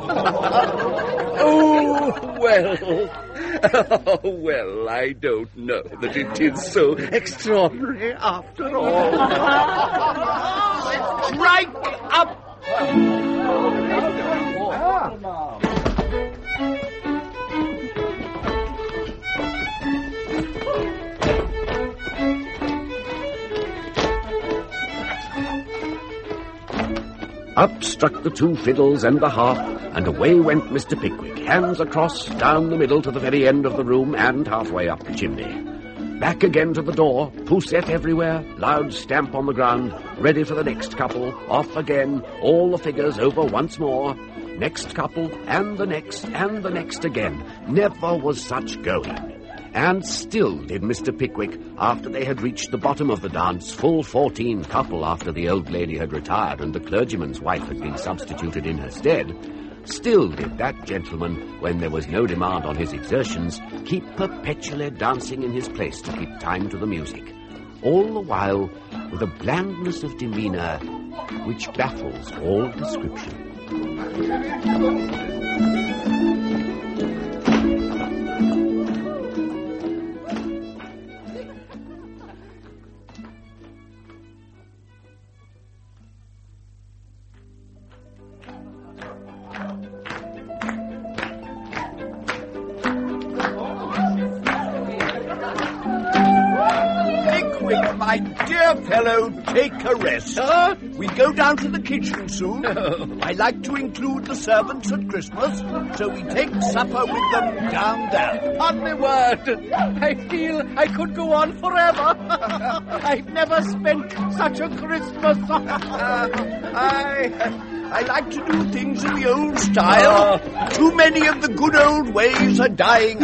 Well, I don't know that it is so extraordinary after all. Strike up! Up struck the two fiddles and the harp, and away went Mr. Pickwick, hands across, down the middle to the very end of the room, and halfway up the chimney. Back again to the door, poussette everywhere, loud stamp on the ground, ready for the next couple, off again, all the figures over once more, next couple, and the next again. Never was such going. And still did Mr. Pickwick, after they had reached the bottom of the dance, full 14 couple after the old lady had retired and the clergyman's wife had been substituted in her stead, still did that gentleman, when there was no demand on his exertions, keep perpetually dancing in his place to keep time to the music, all the while with a blandness of demeanour which baffles all description. My dear fellow, take a rest. We go down to the kitchen soon. I like to include the servants at Christmas, so we take supper with them down there. On my word, I feel I could go on forever. I've never spent such a Christmas. I like to do things in the old style. Too many of the good old ways are dying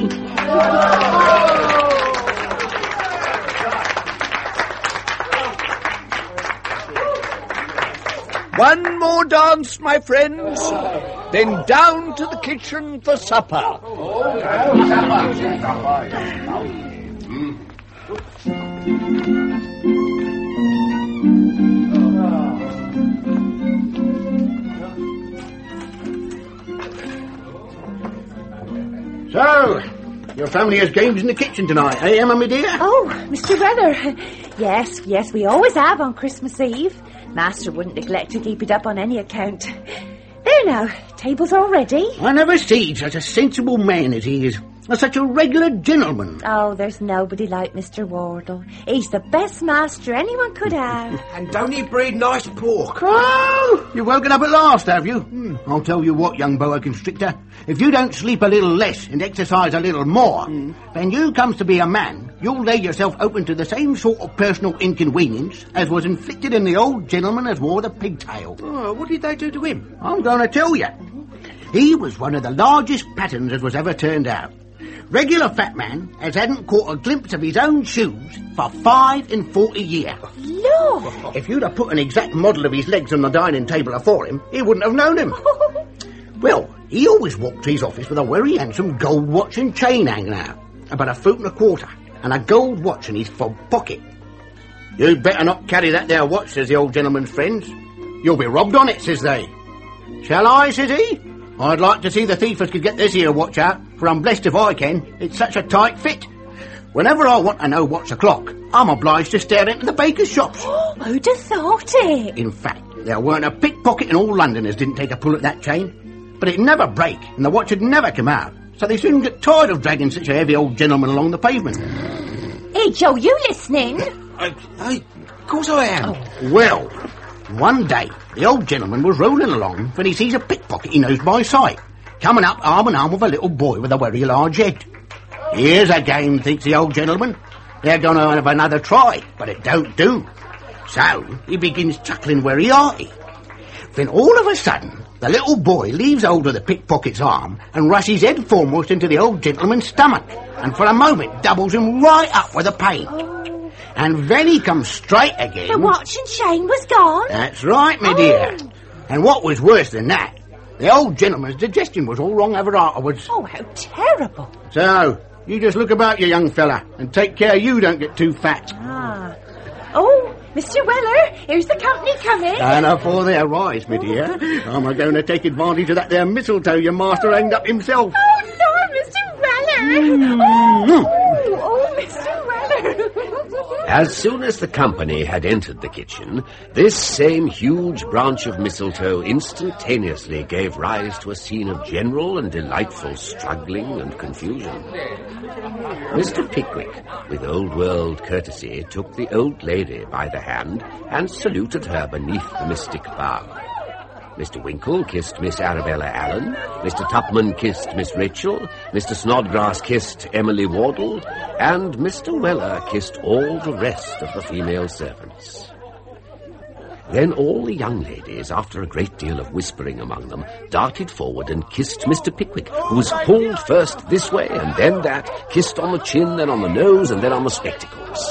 out. One more dance, my friends. Then down to the kitchen for supper. So, your family has games in the kitchen tonight, eh, Emma, my dear? Oh, Mr. Weller. Yes, we always have on Christmas Eve. Master wouldn't neglect to keep it up on any account. There now, table's all ready. I never seen such a sensible man as he is. Such a regular gentleman. Oh, there's nobody like Mr. Wardle. He's the best master anyone could have. And don't he breed nice pork? Oh, you've woken up at last, have you? I'll tell you what, young boa constrictor. If you don't sleep a little less and exercise a little more, when you comes to be a man, you'll lay yourself open to the same sort of personal inconvenience as was inflicted in the old gentleman as wore the pigtail. Oh, what did they do to him? I'm going to tell you. He was one of the largest patterns that was ever turned out. Regular fat man as hadn't caught a glimpse of his own shoes for 45 years. Lord! If you'd have put an exact model of his legs on the dining table afore him, he wouldn't have known him. Well, he always walked to his office with a very handsome gold watch and chain hanging out, about 1.25 feet, and a gold watch in his fob pocket. You'd better not carry that there watch, says the old gentleman's friends. You'll be robbed on it, says they. Shall I, says he? I'd like to see the thiefers could get this here watch out, for I'm blessed if I can. It's such a tight fit. Whenever I want to know what's o'clock, I'm obliged to stare into the baker's shops. Who'd have thought it? In fact, there weren't a pickpocket in all London as didn't take a pull at that chain. But it'd never break, and the watch would never come out. So they soon get tired of dragging such a heavy old gentleman along the pavement. Hey, Joe, you listening? Of course I am. Oh. Well, one day, the old gentleman was rolling along when he sees a pickpocket he knows by sight, coming up arm in arm with a little boy with a very large head. Here's a game, thinks the old gentleman. They're going to have another try, but it don't do. So he begins chuckling very hearty. Then all of a sudden, the little boy leaves hold of the pickpocket's arm and rushes head foremost into the old gentleman's stomach, and for a moment doubles him right up with the pain. And then he comes straight again. The watch and chain was gone? That's right, my dear. And what was worse than that, the old gentleman's digestion was all wrong ever afterwards. Oh, how terrible. So, you just look about you, young fella, and take care you don't get too fat. Oh, Mr. Weller, here's the company coming. And afore they arise, my dear, I'm going to take advantage of that there mistletoe your master hanged up himself. Oh, Lord, Mr. Weller. Oh, Mr. Weller. As soon as the company had entered the kitchen, this same huge branch of mistletoe instantaneously gave rise to a scene of general and delightful struggling and confusion. Mr. Pickwick, with old-world courtesy, took the old lady by the hand and saluted her beneath the mystic bough. Mr. Winkle kissed Miss Arabella Allen, Mr. Tupman kissed Miss Rachel, Mr. Snodgrass kissed Emily Wardle, and Mr. Weller kissed all the rest of the female servants. Then all the young ladies, after a great deal of whispering among them, darted forward and kissed Mr. Pickwick, who was pulled first this way and then that, kissed on the chin, then on the nose, and then on the spectacles.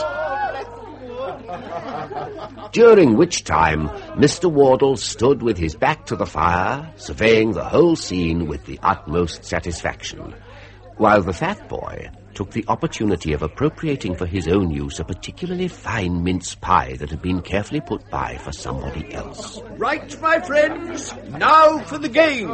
During which time Mr. Wardle stood with his back to the fire, surveying the whole scene with the utmost satisfaction, while the fat boy took the opportunity of appropriating for his own use a particularly fine mince pie that had been carefully put by for somebody else. Right, my friends, now for the game.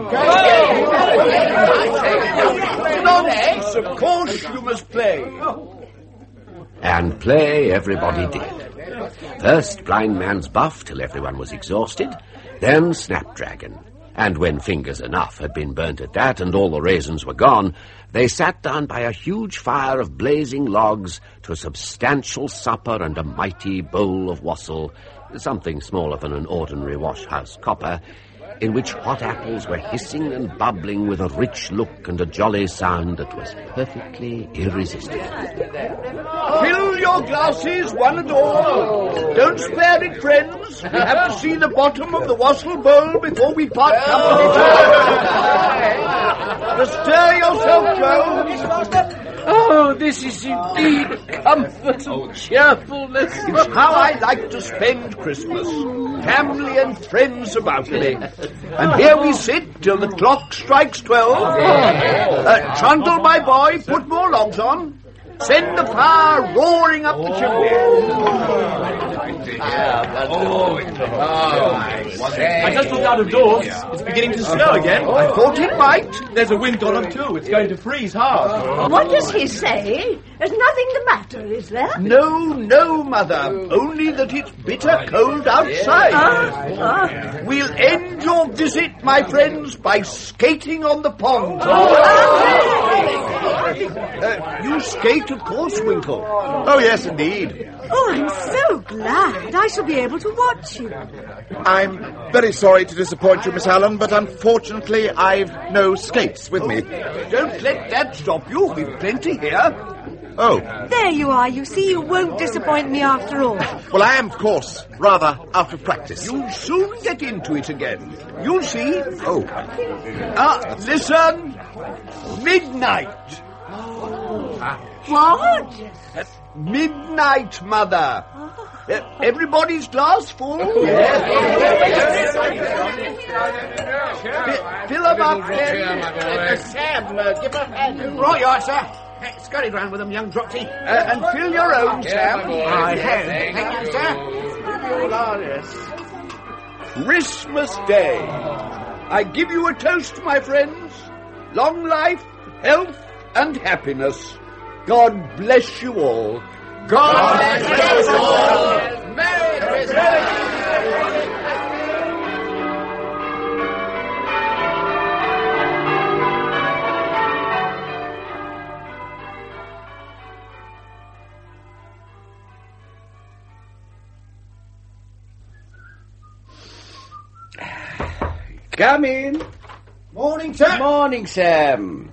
Nonsense, of course you must play. And play everybody did. First Blind Man's Buff till everyone was exhausted, then Snapdragon. And when fingers enough had been burnt at that and all the raisins were gone, they sat down by a huge fire of blazing logs to a substantial supper and a mighty bowl of wassail, something smaller than an ordinary wash-house copper, in which hot apples were hissing and bubbling with a rich look and a jolly sound that was perfectly irresistible. Fill your glasses, one and all. Don't spare it, friends. We have to see the bottom of the wassail bowl before we part company. Stir yourself, Joe. Oh, this is indeed comfort and cheerfulness. It's how I like to spend Christmas. Family and friends about me. And here we sit till the clock strikes 12. Trundle, my boy, put more logs on. Send the fire roaring up the chimney. I just looked out of doors. It's beginning to snow again. I thought it might. There's a wind on them too. It's going to freeze hard. What does he say? There's nothing the matter, is there? No, Mother. Only that it's bitter cold outside. We'll end your visit, my friends, by skating on the pond. You skate, of course, Winkle. Oh, yes, indeed. Oh, I'm so glad. I shall be able to watch you. I'm very sorry to disappoint you, Miss Allen, but unfortunately I've no skates with me. Don't let that stop you. We've plenty here. Oh. There you are. You see, you won't disappoint me after all. Well, I am, of course, rather out of practice. You'll soon get into it again. You'll see. Oh. Listen. Midnight. What? Midnight, Mother. Everybody's glass full? Yes. Fill them up, Sam, give a hand. Right, you are, sir. Scurry round with them, young Dropsy. And fill your own, Sam. I have. Thank you, sir. Christmas Day. I give you a toast, my friends. Long life, health, and happiness. God bless you all. God bless you all. Merry Christmas. Come in. Morning, sir. Morning, Sam.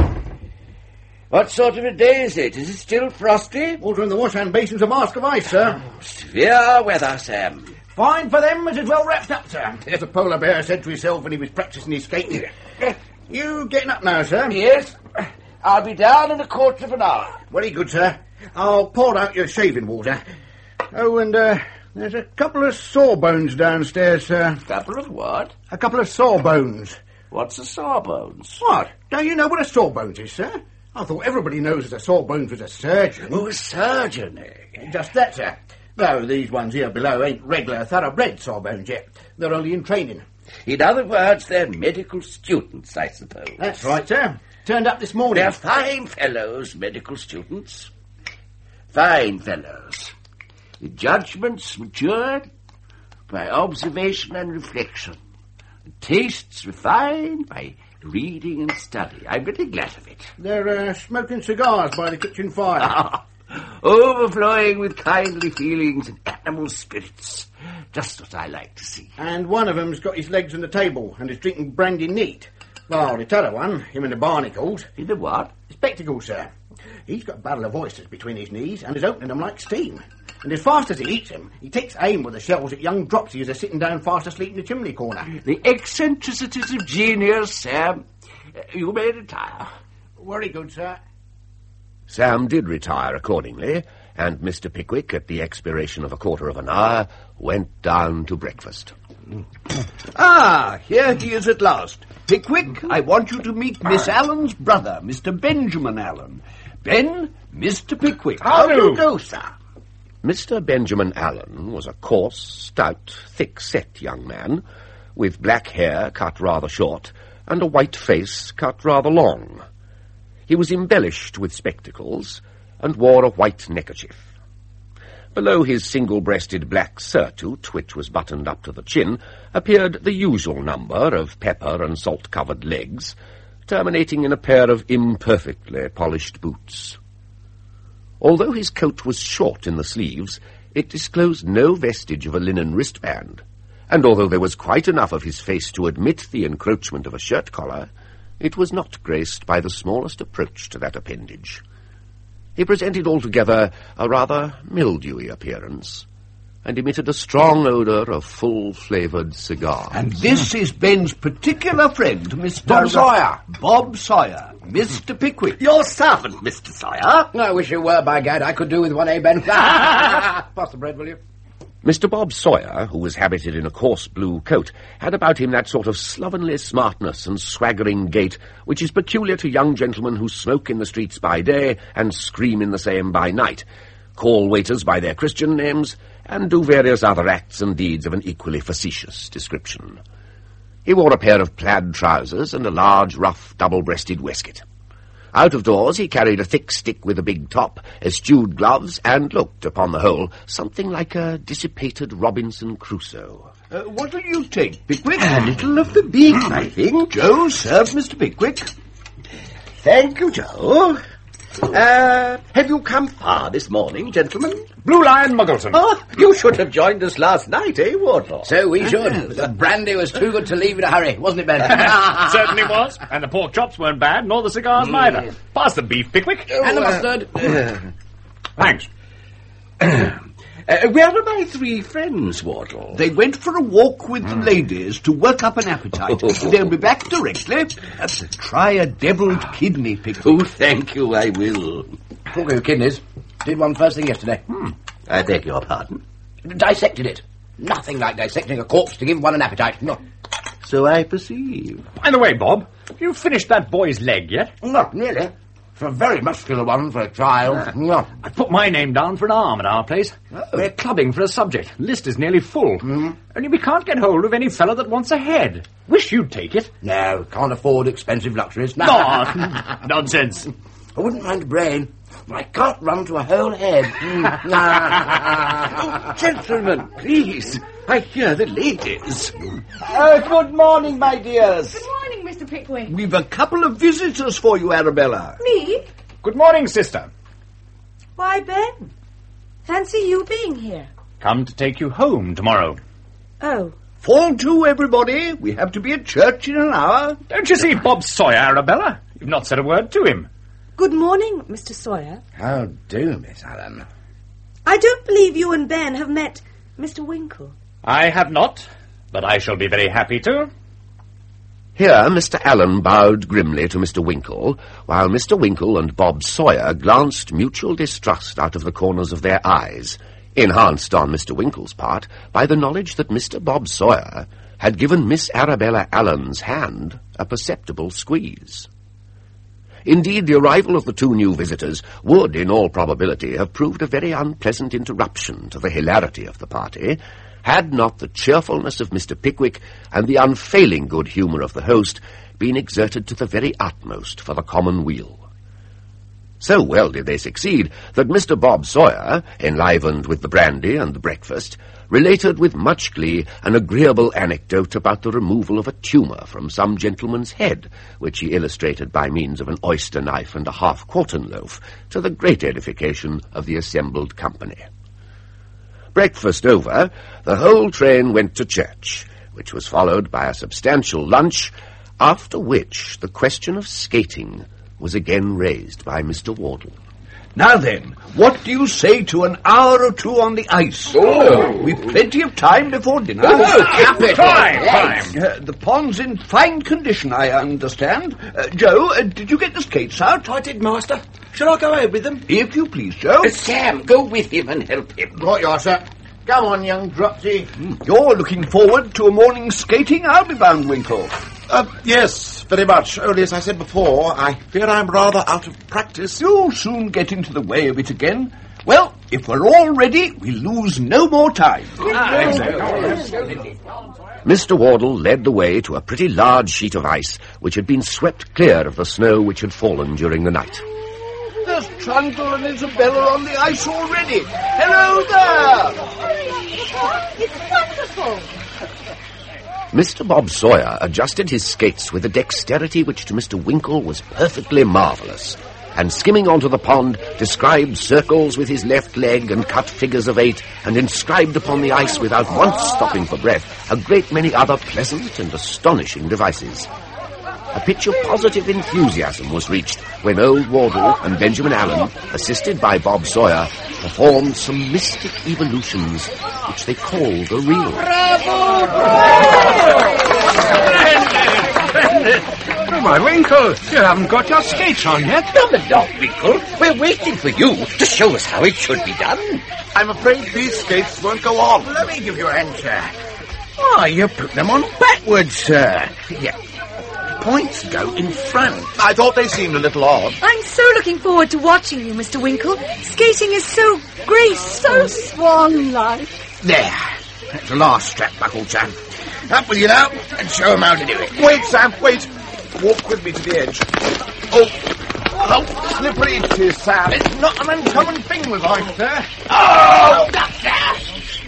What sort of a day is it? Is it still frosty? Water in the wash and basin's a mask of ice, sir. Severe weather, Sam. Fine for them as is well wrapped up, sir. As a polar bear said to himself when he was practising his skating. You getting up now, sir? Yes. I'll be down in a quarter of an hour. Very good, sir. I'll pour out your shaving water. Oh, and there's a couple of sawbones downstairs, sir. Couple of what? A couple of sawbones. What's a sawbones? What? Don't you know what a sawbones is, sir? I thought everybody knows that a sawbones was a surgeon. Oh, a surgeon, eh? Just that, sir. Though these ones here below ain't regular thoroughbred sawbones yet. They're only in training. In other words, they're medical students, I suppose. That's right, sir. Turned up this morning. They're fine fellows, medical students. Fine fellows. The judgments matured by observation and reflection. The tastes refined by reading and study. I'm very glad of it. They're smoking cigars by the kitchen fire. Overflowing with kindly feelings and animal spirits. Just what I like to see. And one of them's got his legs on the table and is drinking brandy neat. Well, the t'other one, him in the barnacles. In the what? Spectacles, sir. He's got a barrel of oysters between his knees and is opening them like steam. And as fast as he eats them, he takes aim with the shells at young Dropsy as they're sitting down fast asleep in the chimney corner. The eccentricities of genius, Sam. You may retire. Very good, sir. Sam did retire accordingly, and Mr. Pickwick, at the expiration of a quarter of an hour, went down to breakfast. Here he is at last. Pickwick, I want you to meet Miss Allen's brother, Mr. Benjamin Allen. Ben, Mr. Pickwick. How do you do, sir? Mr. Benjamin Allen was a coarse, stout, thick-set young man, with black hair cut rather short, and a white face cut rather long. He was embellished with spectacles, and wore a white neckerchief. Below his single-breasted black surtout, which was buttoned up to the chin, appeared the usual number of pepper and salt-covered legs, terminating in a pair of imperfectly polished boots. Although his coat was short in the sleeves, it disclosed no vestige of a linen wristband, and although there was quite enough of his face to admit the encroachment of a shirt-collar, it was not graced by the smallest approach to that appendage. He presented altogether a rather mildewy appearance, and emitted a strong odour of full-flavoured cigar. And this is Ben's particular friend, Mr. Bob Sawyer. Bob Sawyer, Mr. Pickwick. Your servant, Mr. Sawyer. I wish you were, by gad. I could do with one, eh, Ben? Pass the bread, will you? Mr. Bob Sawyer, who was habited in a coarse blue coat, had about him that sort of slovenly smartness and swaggering gait which is peculiar to young gentlemen who smoke in the streets by day and scream in the same by night, call waiters by their Christian names, and do various other acts and deeds of an equally facetious description. He wore a pair of plaid trousers and a large, rough, double-breasted waistcoat. Out of doors he carried a thick stick with a big top, eschewed gloves, and looked, upon the whole, something like a dissipated Robinson Crusoe. What'll you take, Pickwick? A little of the beef, I think. Joe, serve Mr. Pickwick. Thank you, Joe. Have you come far this morning, gentlemen? Blue Lion Muggleton. Oh, you should have joined us last night, eh, Wardlaw? So we should. The brandy was too good to leave in a hurry, wasn't it, Ben? Certainly was. And the pork chops weren't bad, nor the cigars neither. Pass the beef, Pickwick. And the mustard. Thanks. Where are my three friends, Wardle? They went for a walk with the ladies to work up an appetite. They'll be back directly. Try a devilled kidney, Pickwick. Oh, thank you, I will. Talking of kidneys, did one first thing yesterday. I beg your pardon? Dissected it. Nothing like dissecting a corpse to give one an appetite. No. So I perceive. By the way, Bob, have you finished that boy's leg yet? Not nearly. It's a very muscular one for a child. No. I put my name down for an arm at our place. We're clubbing for a subject. List is nearly full. Only we can't get hold of any fellow that wants a head. Wish you'd take it. No, can't afford expensive luxuries. No, nonsense. I wouldn't mind a brain, but I can't run to a whole head. Oh, gentlemen, please. I hear the ladies. Good morning, my dears. Good morning, Mr. Pickwick. We've a couple of visitors for you, Arabella. Me? Good morning, sister. Why, Ben. Fancy you being here. Come to take you home tomorrow. Oh. Fall to, everybody. We have to be at church in an hour. Don't you see Bob Sawyer, Arabella? You've not said a word to him. Good morning, Mr. Sawyer. How do, Miss Allen? I don't believe you and Ben have met Mr. Winkle. I have not, but I shall be very happy to. Here Mr. Allen bowed grimly to Mr. Winkle, while Mr. Winkle and Bob Sawyer glanced mutual distrust out of the corners of their eyes, enhanced on Mr. Winkle's part by the knowledge that Mr. Bob Sawyer had given Miss Arabella Allen's hand a perceptible squeeze. Indeed, the arrival of the two new visitors would, in all probability, have proved a very unpleasant interruption to the hilarity of the party, had not the cheerfulness of Mr. Pickwick and the unfailing good humour of the host been exerted to the very utmost for the common weal. So well did they succeed that Mr. Bob Sawyer, enlivened with the brandy and the breakfast, related with much glee an agreeable anecdote about the removal of a tumour from some gentleman's head, which he illustrated by means of an oyster knife and a half-quartern loaf, to the great edification of the assembled company. Breakfast over, the whole train went to church, which was followed by a substantial lunch, after which the question of skating was again raised by Mr. Wardle. Now then, what do you say to an hour or two on the ice? We've plenty of time before dinner. Fine. The pond's in fine condition, I understand. Joe, did you get the skates out? I did, Master. Shall I go ahead with them? If you please, Joe. Sam, go with him and help him. Right, you are, sir. Come on, young Dropsy. You're looking forward to a morning's skating, I'll be bound, Winkle. Yes, very much. Only, as I said before, I fear I'm rather out of practice. You'll soon get into the way of it again. Well, if we're all ready, we'll lose no more time. Mr. Wardle led the way to a pretty large sheet of ice which had been swept clear of the snow which had fallen during the night. There's Trundle and Isabella on the ice already. Hello there! It's wonderful. Mr. Bob Sawyer adjusted his skates with a dexterity which to Mr. Winkle was perfectly marvellous, and skimming onto the pond, described circles with his left leg and cut figures of 8, and inscribed upon the ice without once stopping for breath a great many other pleasant and astonishing devices. A pitch of positive enthusiasm was reached when old Wardle and Benjamin Allen, assisted by Bob Sawyer, performed some mystic evolutions which they called the real. Oh, my Winkle, you haven't got your skates on yet. No, Winkle. We're waiting for you to show us how it should be done. I'm afraid these skates won't go on. Let me give you a hand, sir. Why, you put them on backwards, sir. Yeah. Points go in front. I thought they seemed a little odd. I'm so looking forward to watching you, Mr. Winkle. Skating is so graceful. So swan-like. There. That's the last strap buckle, Sam. Up with you now, and show 'em how to do it. Wait, Sam, wait. Walk with me to the edge. Oh, how slippery it is, Sam. It's not an uncommon thing with ice, sir. Oh, doctor!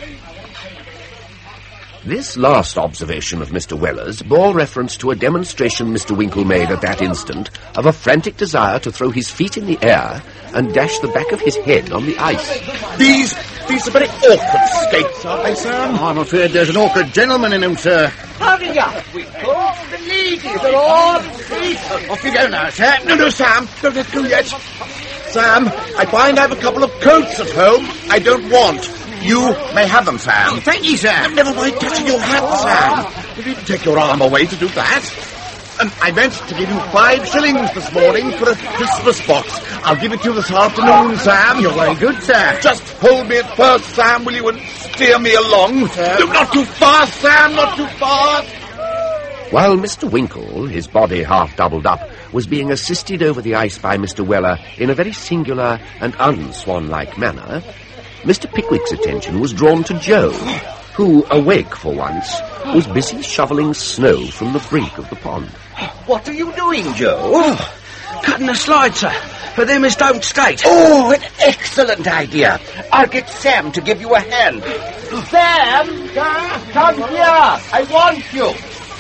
This last observation of Mr. Weller's bore reference to a demonstration Mr. Winkle made at that instant of a frantic desire to throw his feet in the air and dash the back of his head on the ice. These are very awkward skates, aren't they, Sam? I'm afraid there's an awkward gentleman in them, sir. Hurry up, Winkle. The ladies are all asleep. Off you go now, sir. No, Sam, don't let go yet. Sam, I find I have a couple of coats at home I don't want. You may have them, Sam. Oh, thank you, sir. Never mind touching your hat, Sam. You didn't take your arm away to do that. And I meant to give you 5 shillings this morning for a Christmas box. I'll give it to you this afternoon, Sam. You're very good, sir. Just hold me at first, Sam, will you, and steer me along. No, not too fast, Sam, not too fast. While Mr. Winkle, his body half doubled up, was being assisted over the ice by Mr. Weller in a very singular and unswan-like manner, Mr. Pickwick's attention was drawn to Joe, who, awake for once, was busy shoveling snow from the brink of the pond. What are you doing, Joe? Oh, cutting a slide, sir, for them as don't skate. Oh, an excellent idea. I'll get Sam to give you a hand. Sam, come here. I want you.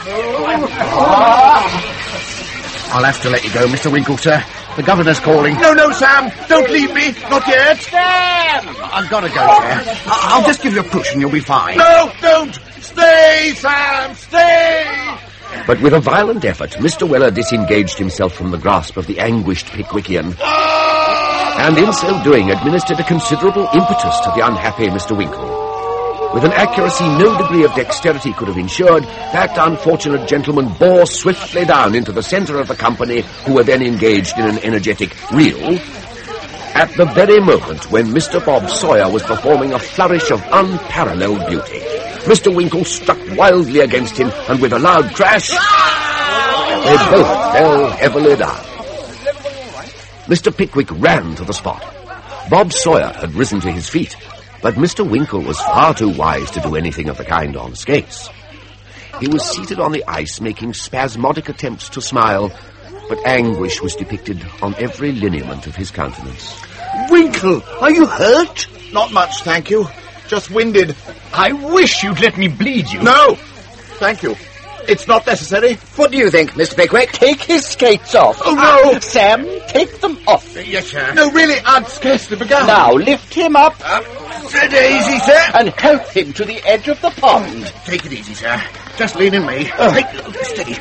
I'll have to let you go, Mr. Winkle, sir. The governor's calling. No, Sam, don't leave me, not yet. Sam! I've got to go, sir. I'll just give you a push and you'll be fine. No, don't. Stay, Sam, stay. But with a violent effort, Mr. Weller disengaged himself from the grasp of the anguished Pickwickian, and in so doing administered a considerable impetus to the unhappy Mr. Winkle. With an accuracy no degree of dexterity could have ensured, that unfortunate gentleman bore swiftly down into the centre of the company, who were then engaged in an energetic reel, at the very moment when Mr. Bob Sawyer was performing a flourish of unparalleled beauty. Mr. Winkle struck wildly against him, and with a loud crash, they both fell heavily down. Mr. Pickwick ran to the spot. Bob Sawyer had risen to his feet, but Mr. Winkle was far too wise to do anything of the kind on skates. He was seated on the ice, making spasmodic attempts to smile, but anguish was depicted on every lineament of his countenance. Winkle, are you hurt? Not much, thank you. Just winded. I wish you'd let me bleed you. No, thank you. It's not necessary. What do you think, Mr. Pickwick? Take his skates off. Oh, no. Sam, take them off. Yes, sir. No, really, I'd scarcely begun. Now, lift him up. Steady, easy, sir. And help him to the edge of the pond. Take it easy, sir. Just lean in me. Steady.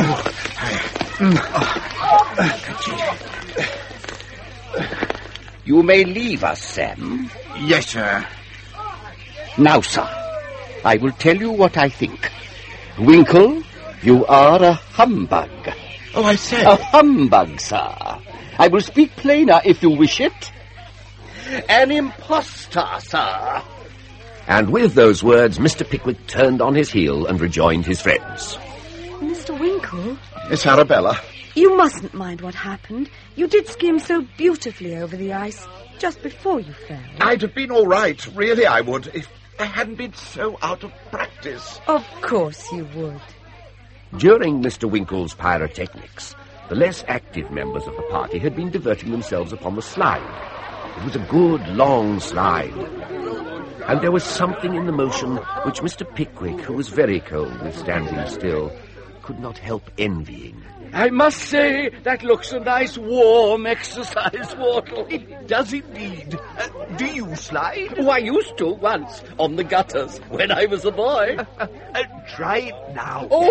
You may leave us, Sam. Yes, sir. Now, sir, I will tell you what I think. Winkle, you are a humbug. Oh, I say. A humbug, sir. I will speak plainer if you wish it. An impostor, sir. And with those words, Mr. Pickwick turned on his heel and rejoined his friends. Mr. Winkle, Miss Arabella. you mustn't mind what happened. You did skim so beautifully over the ice just before you fell. I'd have been all right, really I would, if I hadn't been so out of practice. Of course you would. During Mr. Winkle's pyrotechnics, the less active members of the party had been diverting themselves upon the slide. It was a good, long slide, and there was something in the motion which Mr. Pickwick, who was very cold with standing still, could not help envying. I must say, that looks a nice warm exercise, Wardle. It does indeed. Do you slide? Oh, I used to once, on the gutters, when I was a boy. Try it now. Oh,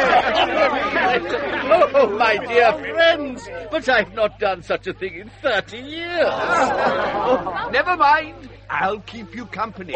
oh, my dear friends, but I've not done such a thing in 30 years. Oh, never mind. I'll keep you company.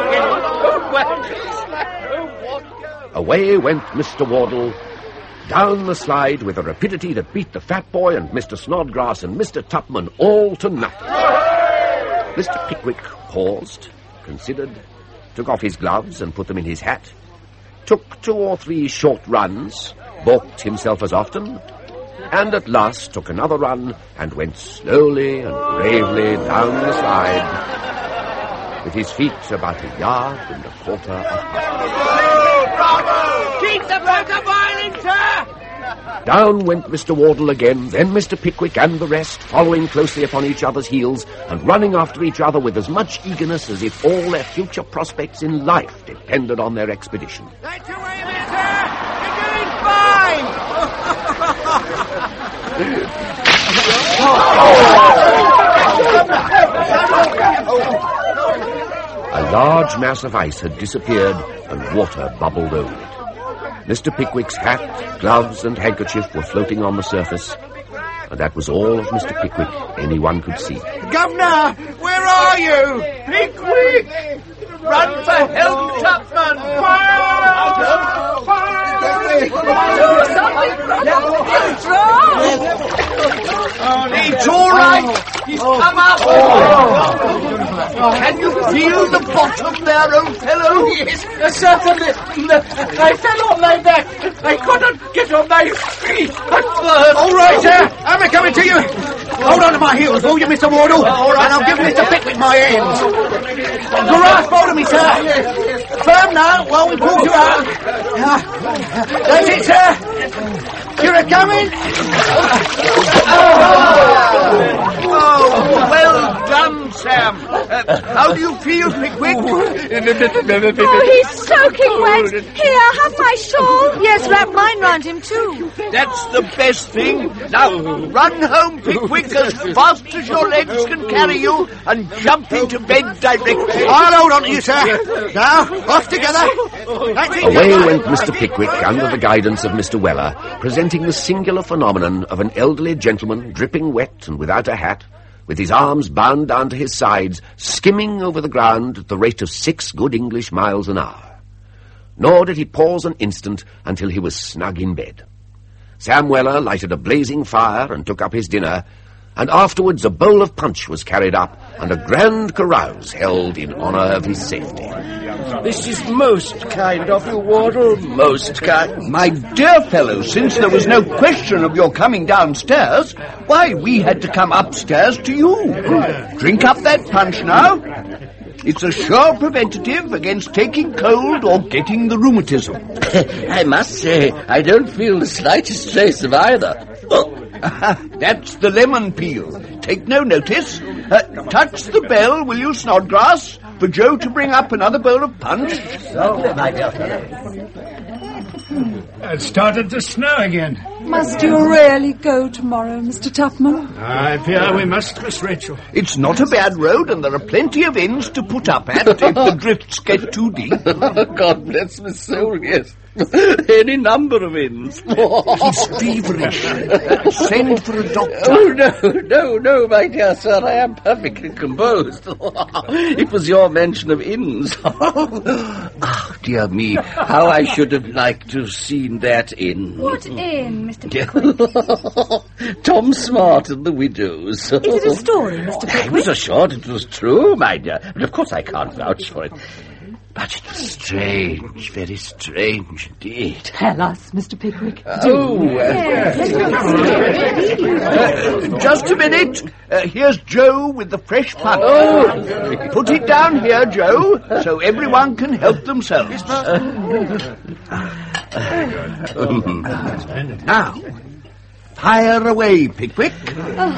Away went Mr. Wardle, down the slide with a rapidity that beat the fat boy and Mr. Snodgrass and Mr. Tupman all to nothing. Mr. Pickwick paused, considered, took off his gloves and put them in his hat, took 2 or 3 short runs, balked himself as often, and at last took another run and went slowly and bravely down the slide, with his feet about 1.25 yards apart. Keep the motor boiling, sir! Down went Mr. Wardle again, then Mr. Pickwick and the rest, following closely upon each other's heels and running after each other with as much eagerness as if all their future prospects in life depended on their expedition. That's your way of it, sir! You're doing fine! A large mass of ice had disappeared and water bubbled over it. Mr. Pickwick's hat, gloves and handkerchief were floating on the surface, and that was all of Mr. Pickwick anyone could see. Governor, where are you? Pickwick! Run for help, Tupman! It's all right. He's come up. Can you feel the bottom there, old fellow? Yes, certainly. I fell on my back. I couldn't get on my feet at first. All right, sir. I'm coming to you. Hold on to my heels, will you, Mr. Wardle? All right, and I'll give Mr. Pickwick my hands. Grasp hold of me, sir. Firm now while we pull you out. That's it, sir. You're a-coming. Oh, well done, Sam. How do you feel, Pickwick? Oh, he's soaking wet. Here, have my shawl. Yes, wrap mine round him, too. That's the best thing. Now, run home, Pickwick, as fast as your legs can carry you, and jump into bed directly. I'll hold on to you, sir. Now, off together. Away went Mr. Pickwick under the guidance of Mr. Weller, presenting the singular phenomenon of an elderly gentleman dripping wet and without a hat, with his arms bound down to his sides, skimming over the ground at the rate of 6 good English miles an hour. Nor did he pause an instant until he was snug in bed. Sam Weller lighted a blazing fire and took up his dinner, and afterwards a bowl of punch was carried up and a grand carouse held in honour of his safety. This is most kind of you, Wardle, most kind. My dear fellow, since there was no question of your coming downstairs, why, we had to come upstairs to you. Drink up that punch now. It's a sure preventative against taking cold or getting the rheumatism. I must say, I don't feel the slightest trace of either. That's the lemon peel. Take no notice. Touch the bell, will you, Snodgrass, for Joe to bring up another bowl of punch? It started to snow again. Must you really go tomorrow, Mr. Tupman? I fear we must, Miss Rachel. It's not a bad road, and there are plenty of inns to put up at if the drifts get too deep. God bless my soul, yes. Any number of inns. He's feverish. Send for a doctor. Oh, no, my dear sir, I am perfectly composed. It was your mention of inns. Ah, dear me, how I should have liked to have seen that inn. What inn, Mr. Pickwick? Tom Smart and the Widows. Is it a story, Mr. Pickwick? I was assured it was true, my dear. But of course I can't vouch for it. But it was strange, very strange indeed. Tell us, Mr. Pickwick. Just a minute. Here's Joe with the fresh punch. Put it down here, Joe, so everyone can help themselves. Now, fire away, Pickwick.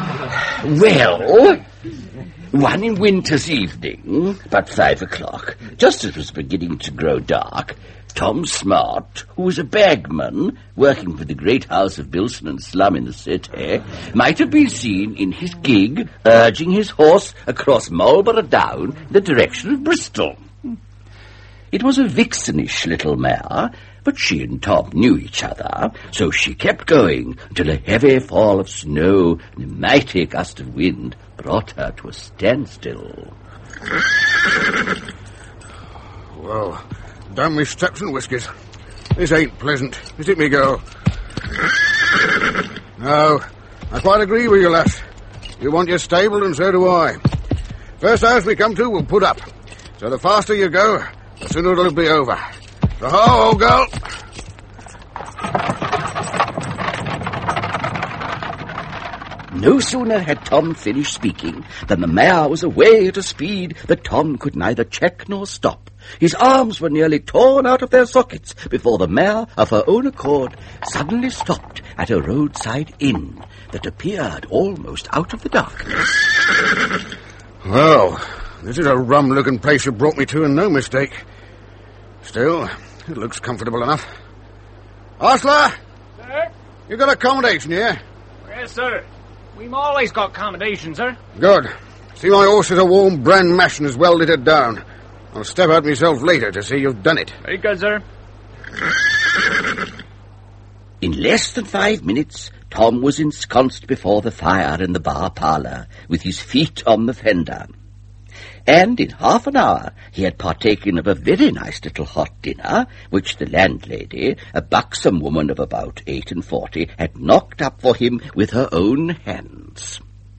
Well, one in winter's evening, about 5 o'clock, Just as it was beginning to grow dark, Tom Smart, who was a bagman working for the great house of Bilson and Slum in the city, might have been seen in his gig urging his horse across Marlborough Down in the direction of Bristol. It was a vixenish little mare, but she and Tom knew each other, so she kept going until a heavy fall of snow and a mighty gust of wind brought her to a standstill. Well, damn me steps and whiskers. This ain't pleasant, is it, me girl? No, I quite agree with you, lass. You want your stable, and so do I. First house we come to, we'll put up. So the faster you go, the sooner it'll be over. So ho, old girl. No sooner had Tom finished speaking than the mare was away at a speed that Tom could neither check nor stop. His arms were nearly torn out of their sockets before the mare, of her own accord, suddenly stopped at a roadside inn that appeared almost out of the darkness. Well, this is a rum-looking place you brought me to, and no mistake. Still, it looks comfortable enough. Ostler! Sir? You got accommodation here? Yes, sir. We've always got accommodation, sir. Good. See, my horse is a warm bran mash and has welded it down. I'll step out myself later to see you've done it. Very good, sir. In less than 5 minutes, Tom was ensconced before the fire in the bar parlour, with his feet on the fender. And in half an hour he had partaken of a very nice little hot dinner, which the landlady, a buxom woman of about 48, had knocked up for him with her own hands.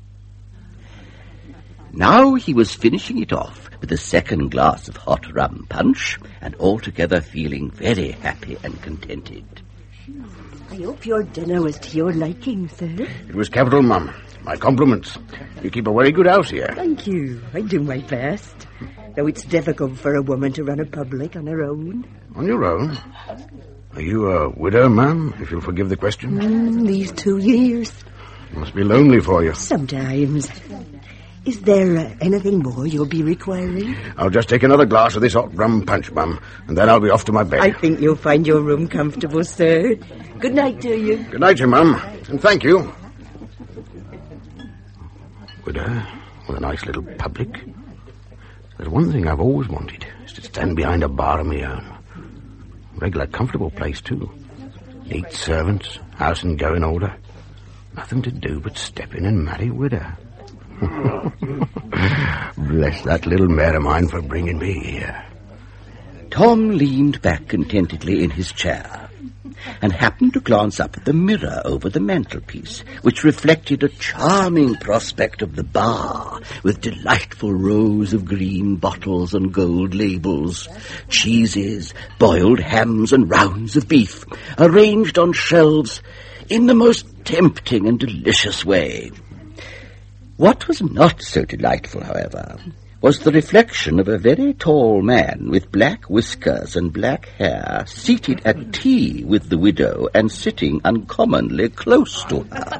Now he was finishing it off with a second glass of hot rum punch, and altogether feeling very happy and contented. I hope your dinner was to your liking, sir. It was capital, Mum. My compliments. You keep a very good house here. Thank you. I do my best. Though it's difficult for a woman to run a public on her own. On your own? Are you a widow, ma'am, if you'll forgive the question? These 2 years. Must be lonely for you. Sometimes. Is there anything more you'll be requiring? I'll just take another glass of this hot rum punch, Mum, and then I'll be off to my bed. I think you'll find your room comfortable, sir. Good night to you. Good night, you, Mum, and thank you. Widow, with a nice little public. There's one thing I've always wanted, is to stand behind a bar of my own. Regular comfortable place, too. Neat servants, house and going order. Nothing to do but step in and marry widow. Bless that little mare of mine for bringing me here. Tom leaned back contentedly in his chair and happened to glance up at the mirror over the mantelpiece, which reflected a charming prospect of the bar, with delightful rows of green bottles and gold labels, cheeses, boiled hams and rounds of beef, arranged on shelves in the most tempting and delicious way. What was not so delightful, however, was the reflection of a very tall man with black whiskers and black hair, seated at tea with the widow and sitting uncommonly close to her.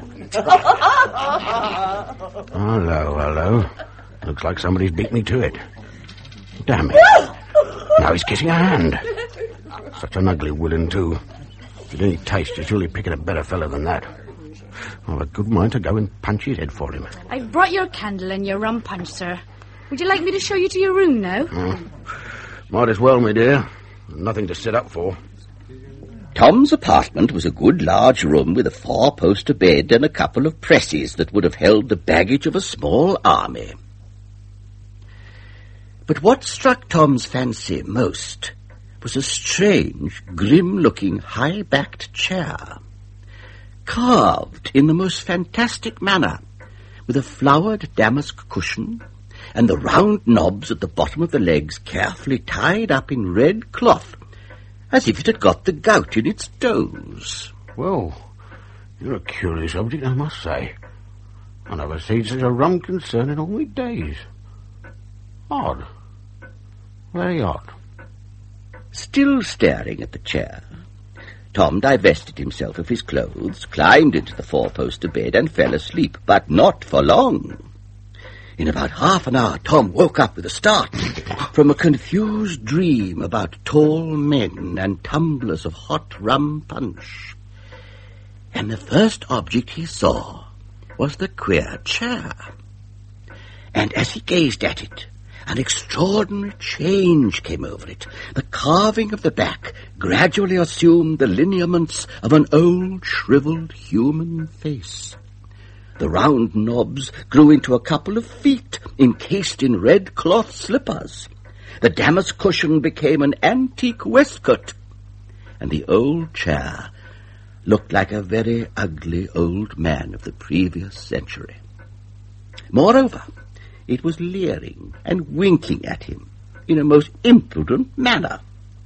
Hello. Looks like somebody's beat me to it. Damn it. Now he's kissing her hand. Such an ugly villain, too. With any taste, you're surely picking a better fellow than that. I've a good mind to go and punch his head for him. I've brought your candle and your rum punch, sir. Would you like me to show you to your room now? Might as well, my dear. Nothing to sit up for. Tom's apartment was a good large room with a 4-poster bed and a couple of presses that would have held the baggage of a small army. But what struck Tom's fancy most was a strange, grim-looking, high-backed chair, carved in the most fantastic manner, with a flowered damask cushion, and the round knobs at the bottom of the legs carefully tied up in red cloth, as if it had got the gout in its toes. Well, you're a curious object, I must say. I never seen such a rum concern in all my days. Odd. Very odd. Still staring at the chair, Tom divested himself of his clothes, climbed into the 4-poster bed, and fell asleep, but not for long. In about half an hour, Tom woke up with a start. from a confused dream about tall men and tumblers of hot rum punch. And the first object he saw was the queer chair. And as he gazed at it, an extraordinary change came over it. The carving of the back gradually assumed the lineaments of an old, shriveled human face. The round knobs grew into a couple of feet encased in red cloth slippers. The damask cushion became an antique waistcoat, and the old chair looked like a very ugly old man of the previous century. Moreover, it was leering and winking at him in a most impudent manner.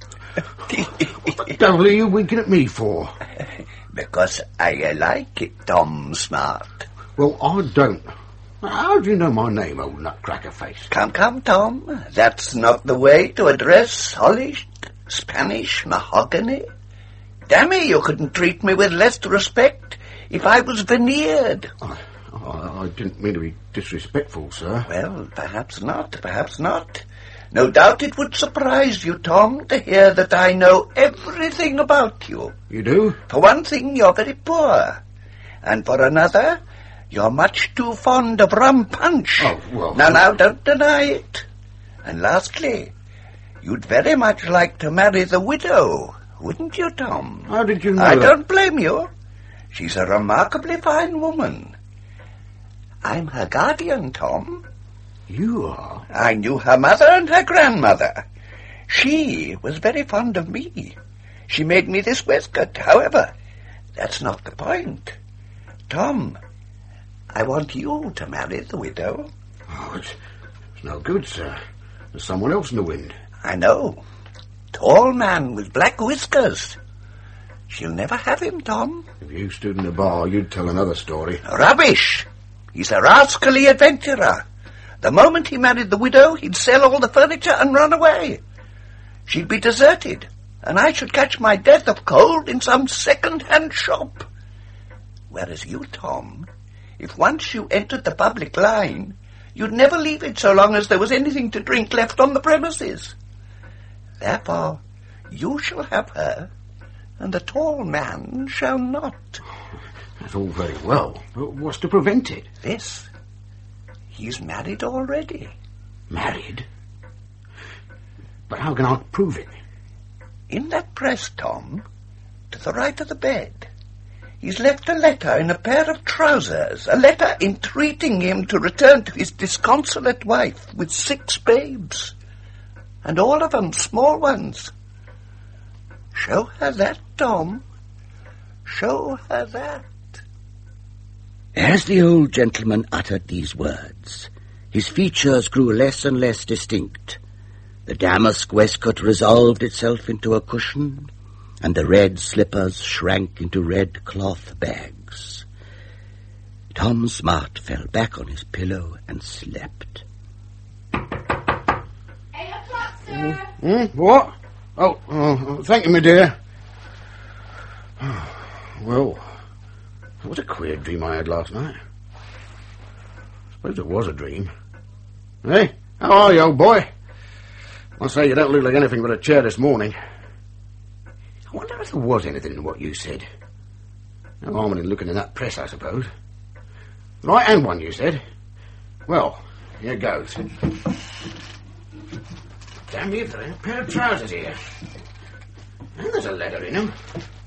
What the devil are you winking at me for? Because I like it, Tom Smart. Well, I don't. How do you know my name, old nutcracker face? Come, Tom. That's not the way to address polished Spanish mahogany. Dammy, you couldn't treat me with less respect if I was veneered. I didn't mean to be disrespectful, sir. Well, perhaps not. No doubt it would surprise you, Tom, to hear that I know everything about you. You do? For one thing, you're very poor. And for another, you're much too fond of rum punch. Oh, well... Now, don't deny it. And lastly, you'd very much like to marry the widow, wouldn't you, Tom? How did you know I that? don't blame you. She's a remarkably fine woman. I'm her guardian, Tom. You are? I knew her mother and her grandmother. She was very fond of me. She made me this waistcoat. However, that's not the point. Tom, I want you to marry the widow. Oh, it's no good, sir. There's someone else in the wind. I know. Tall man with black whiskers. She'll never have him, Tom. If you stood in a bar, you'd tell another story. Rubbish! He's a rascally adventurer. The moment he married the widow, he'd sell all the furniture and run away. She'd be deserted, and I should catch my death of cold in some second-hand shop. Whereas you, Tom, if once you entered the public line, you'd never leave it so long as there was anything to drink left on the premises. Therefore, you shall have her, and the tall man shall not. That's all very well, but what's to prevent it? This. He's married already. Married? But how can I prove it? In that press, Tom, to the right of the bed, he's left a letter in a pair of trousers, a letter entreating him to return to his disconsolate wife with 6 babes, and all of them small ones. Show her that, Tom. Show her that. As the old gentleman uttered these words, his features grew less and less distinct. The damask waistcoat resolved itself into a cushion, and the red slippers shrank into red cloth bags. Tom Smart fell back on his pillow and slept. 8 o'clock, sir. What? Oh, thank you, my dear. Well, what a queer dream I had last night. I suppose it was a dream. Hey, how are you, old boy? I say you don't look like anything but a chair this morning. I wonder if there was anything in what you said. No harm in looking in that press, I suppose. Right-hand one, you said. Well, here goes. Damn me if there ain't a pair of trousers here. And there's a letter in them.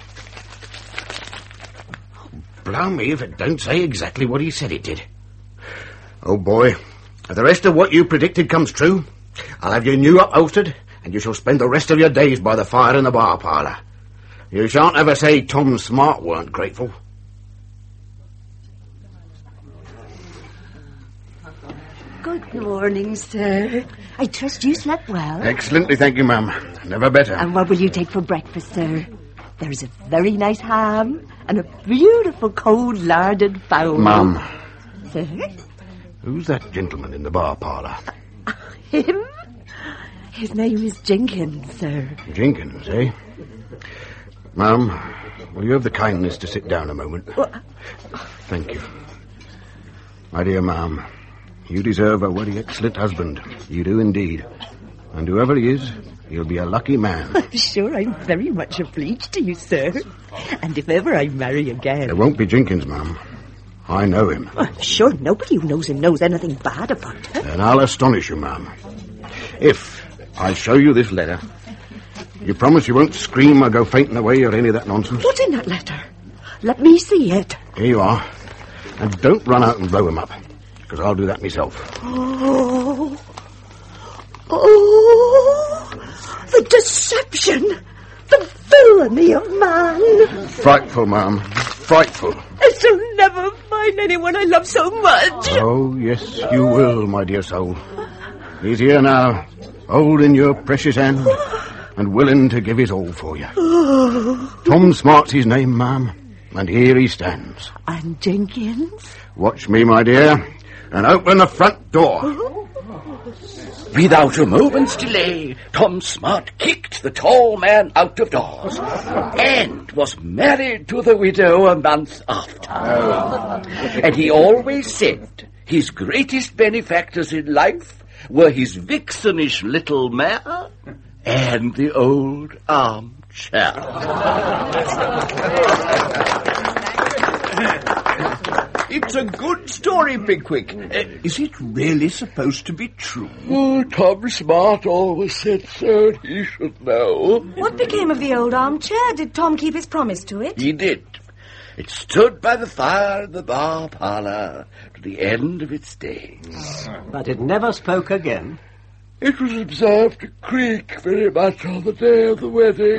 Blow me if it don't say exactly what he said it did. Oh, boy, if the rest of what you predicted comes true, I'll have you new upholstered, and you shall spend the rest of your days by the fire in the bar parlour. You shan't ever say Tom Smart weren't grateful. Good morning, sir. I trust you slept well. Excellently, thank you, ma'am. Never better. And what will you take for breakfast, sir? There's a very nice ham and a beautiful cold larded fowl. Ma'am. Sir? Who's that gentleman in the bar parlour? Him? His name is Jenkins, sir. Jenkins, eh? Ma'am, will you have the kindness to sit down a moment? Thank you. My dear ma'am, you deserve a very excellent husband. You do indeed. And whoever he is, he'll be a lucky man. I'm sure I'm very much obliged to you, sir. And if ever I marry again... It won't be Jenkins, ma'am. I know him. I'm sure nobody who knows him knows anything bad about her. Then I'll astonish you, ma'am. If I show you this letter, you promise you won't scream or go fainting away or any of that nonsense? What's in that letter? Let me see it. Here you are. And don't run out and blow him up, because I'll do that myself. Oh, the deception, the villainy of man. Frightful, ma'am. Frightful. I shall never find anyone I love so much. Oh, yes, you will, my dear soul. He's here now, holding your precious hand and willing to give his all for you. Tom Smart's his name, ma'am, and here he stands. And Jenkins? Watch me, my dear, and open the front door. Without a moment's delay, Tom Smart kicked the tall man out of doors and was married to the widow a month after. And he always said his greatest benefactors in life were his vixenish little mare and the old armchair. It's a good story, Pickwick. Is it really supposed to be true? Oh, Tom Smart always said so, and he should know. What became of the old armchair? Did Tom keep his promise to it? He did. It stood by the fire in the bar parlour to the end of its days. But it never spoke again. It was observed to creak very much on the day of the wedding.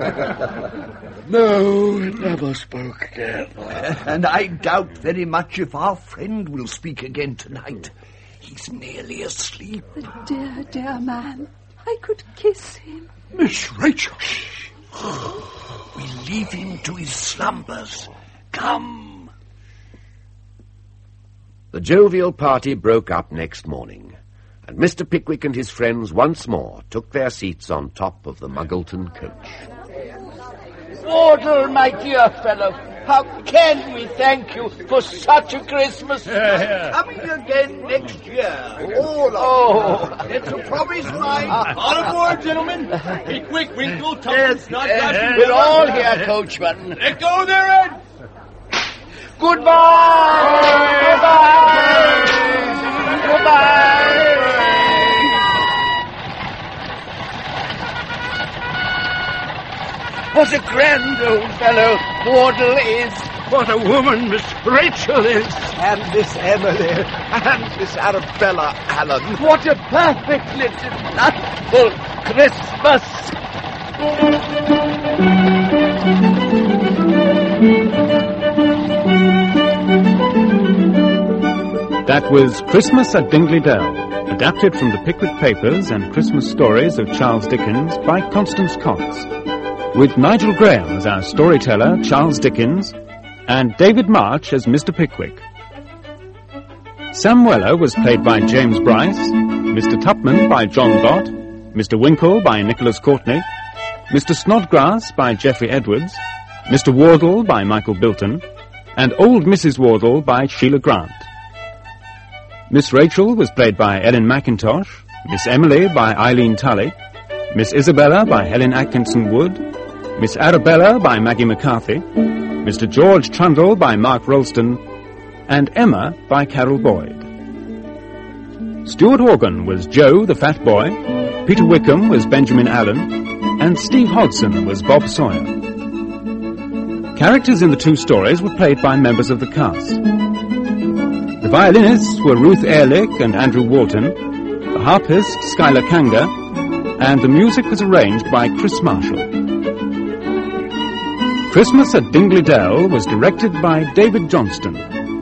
No, it never spoke again. And I doubt very much if our friend will speak again tonight. He's nearly asleep. The dear, dear man. I could kiss him. Miss Rachel. We leave him to his slumbers. Come. The jovial party broke up next morning, and Mr. Pickwick and his friends once more took their seats on top of the Muggleton coach. Wardle, my dear fellow, how can we thank you for such a Christmas? Coming again next year. Oh, it's a promise, mine. All aboard, gentlemen. Pickwick, Winkle, Tuppence, Snodgrass. We're all here, coachman. Let go there, Ed. Goodbye! Goodbye! Goodbye! What a grand old fellow Wardle is. What a woman Miss Rachel is. And Miss Emily. And Miss Arabella Allen. What a perfectly delightful Christmas. That was Christmas at Dingley Dell, adapted from the Pickwick Papers and Christmas Stories of Charles Dickens by Constance Cox, with Nigel Graham as our storyteller, Charles Dickens, and David March as Mr. Pickwick. Sam Weller was played by James Bryce, Mr. Tupman by John Gott, Mr. Winkle by Nicholas Courtney, Mr. Snodgrass by Geoffrey Edwards, Mr. Wardle by Michael Bilton, and Old Mrs. Wardle by Sheila Grant. Miss Rachel was played by Ellen McIntosh, Miss Emily by Eileen Tully, Miss Isabella by Helen Atkinson Wood, Miss Arabella by Maggie McCarthy, Mr. George Trundle by Mark Rolston, and Emma by Carol Boyd. Stuart Organ was Joe the Fat Boy, Peter Wickham was Benjamin Allen, and Steve Hodson was Bob Sawyer. Characters in the two stories were played by members of the cast. The violinists were Ruth Ehrlich and Andrew Walton, the harpist Skylar Kanga, and the music was arranged by Chris Marshall. Christmas at Dingley Dell was directed by David Johnston.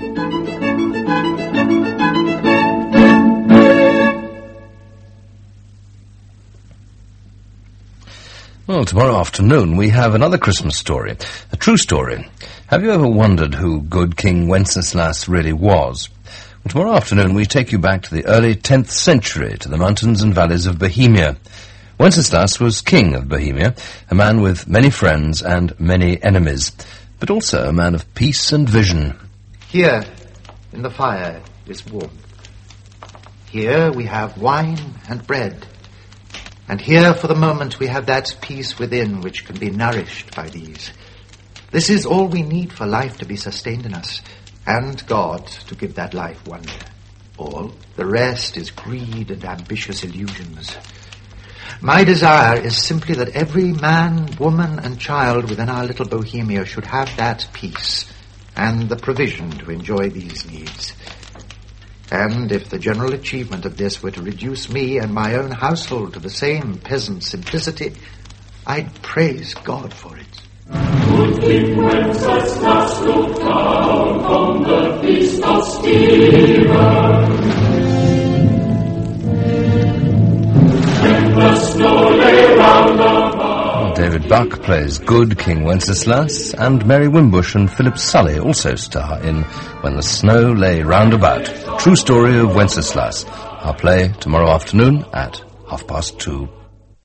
Well, tomorrow afternoon we have another Christmas story, a true story. Have you ever wondered who good King Wenceslas really was? Well, tomorrow afternoon we take you back to the early 10th century, to the mountains and valleys of Bohemia. Wenceslas was king of Bohemia, a man with many friends and many enemies, but also a man of peace and vision. Here, in the fire, is warmth. Here we have wine and bread. And here, for the moment, we have that peace within which can be nourished by these. This is all we need for life to be sustained in us, and God to give that life wonder. All the rest is greed and ambitious illusions. My desire is simply that every man, woman, and child within our little Bohemia should have that peace and the provision to enjoy these needs. And if the general achievement of this were to reduce me and my own household to the same peasant simplicity, I'd praise God for it. Good King Wenceslas looked down on the feast of Stephen. When the snow lay round about. David Buck plays good King Wenceslas, and Mary Wimbush and Philip Sully also star in When the Snow Lay Round About. True story of Wenceslas. Our play tomorrow afternoon at 2:30.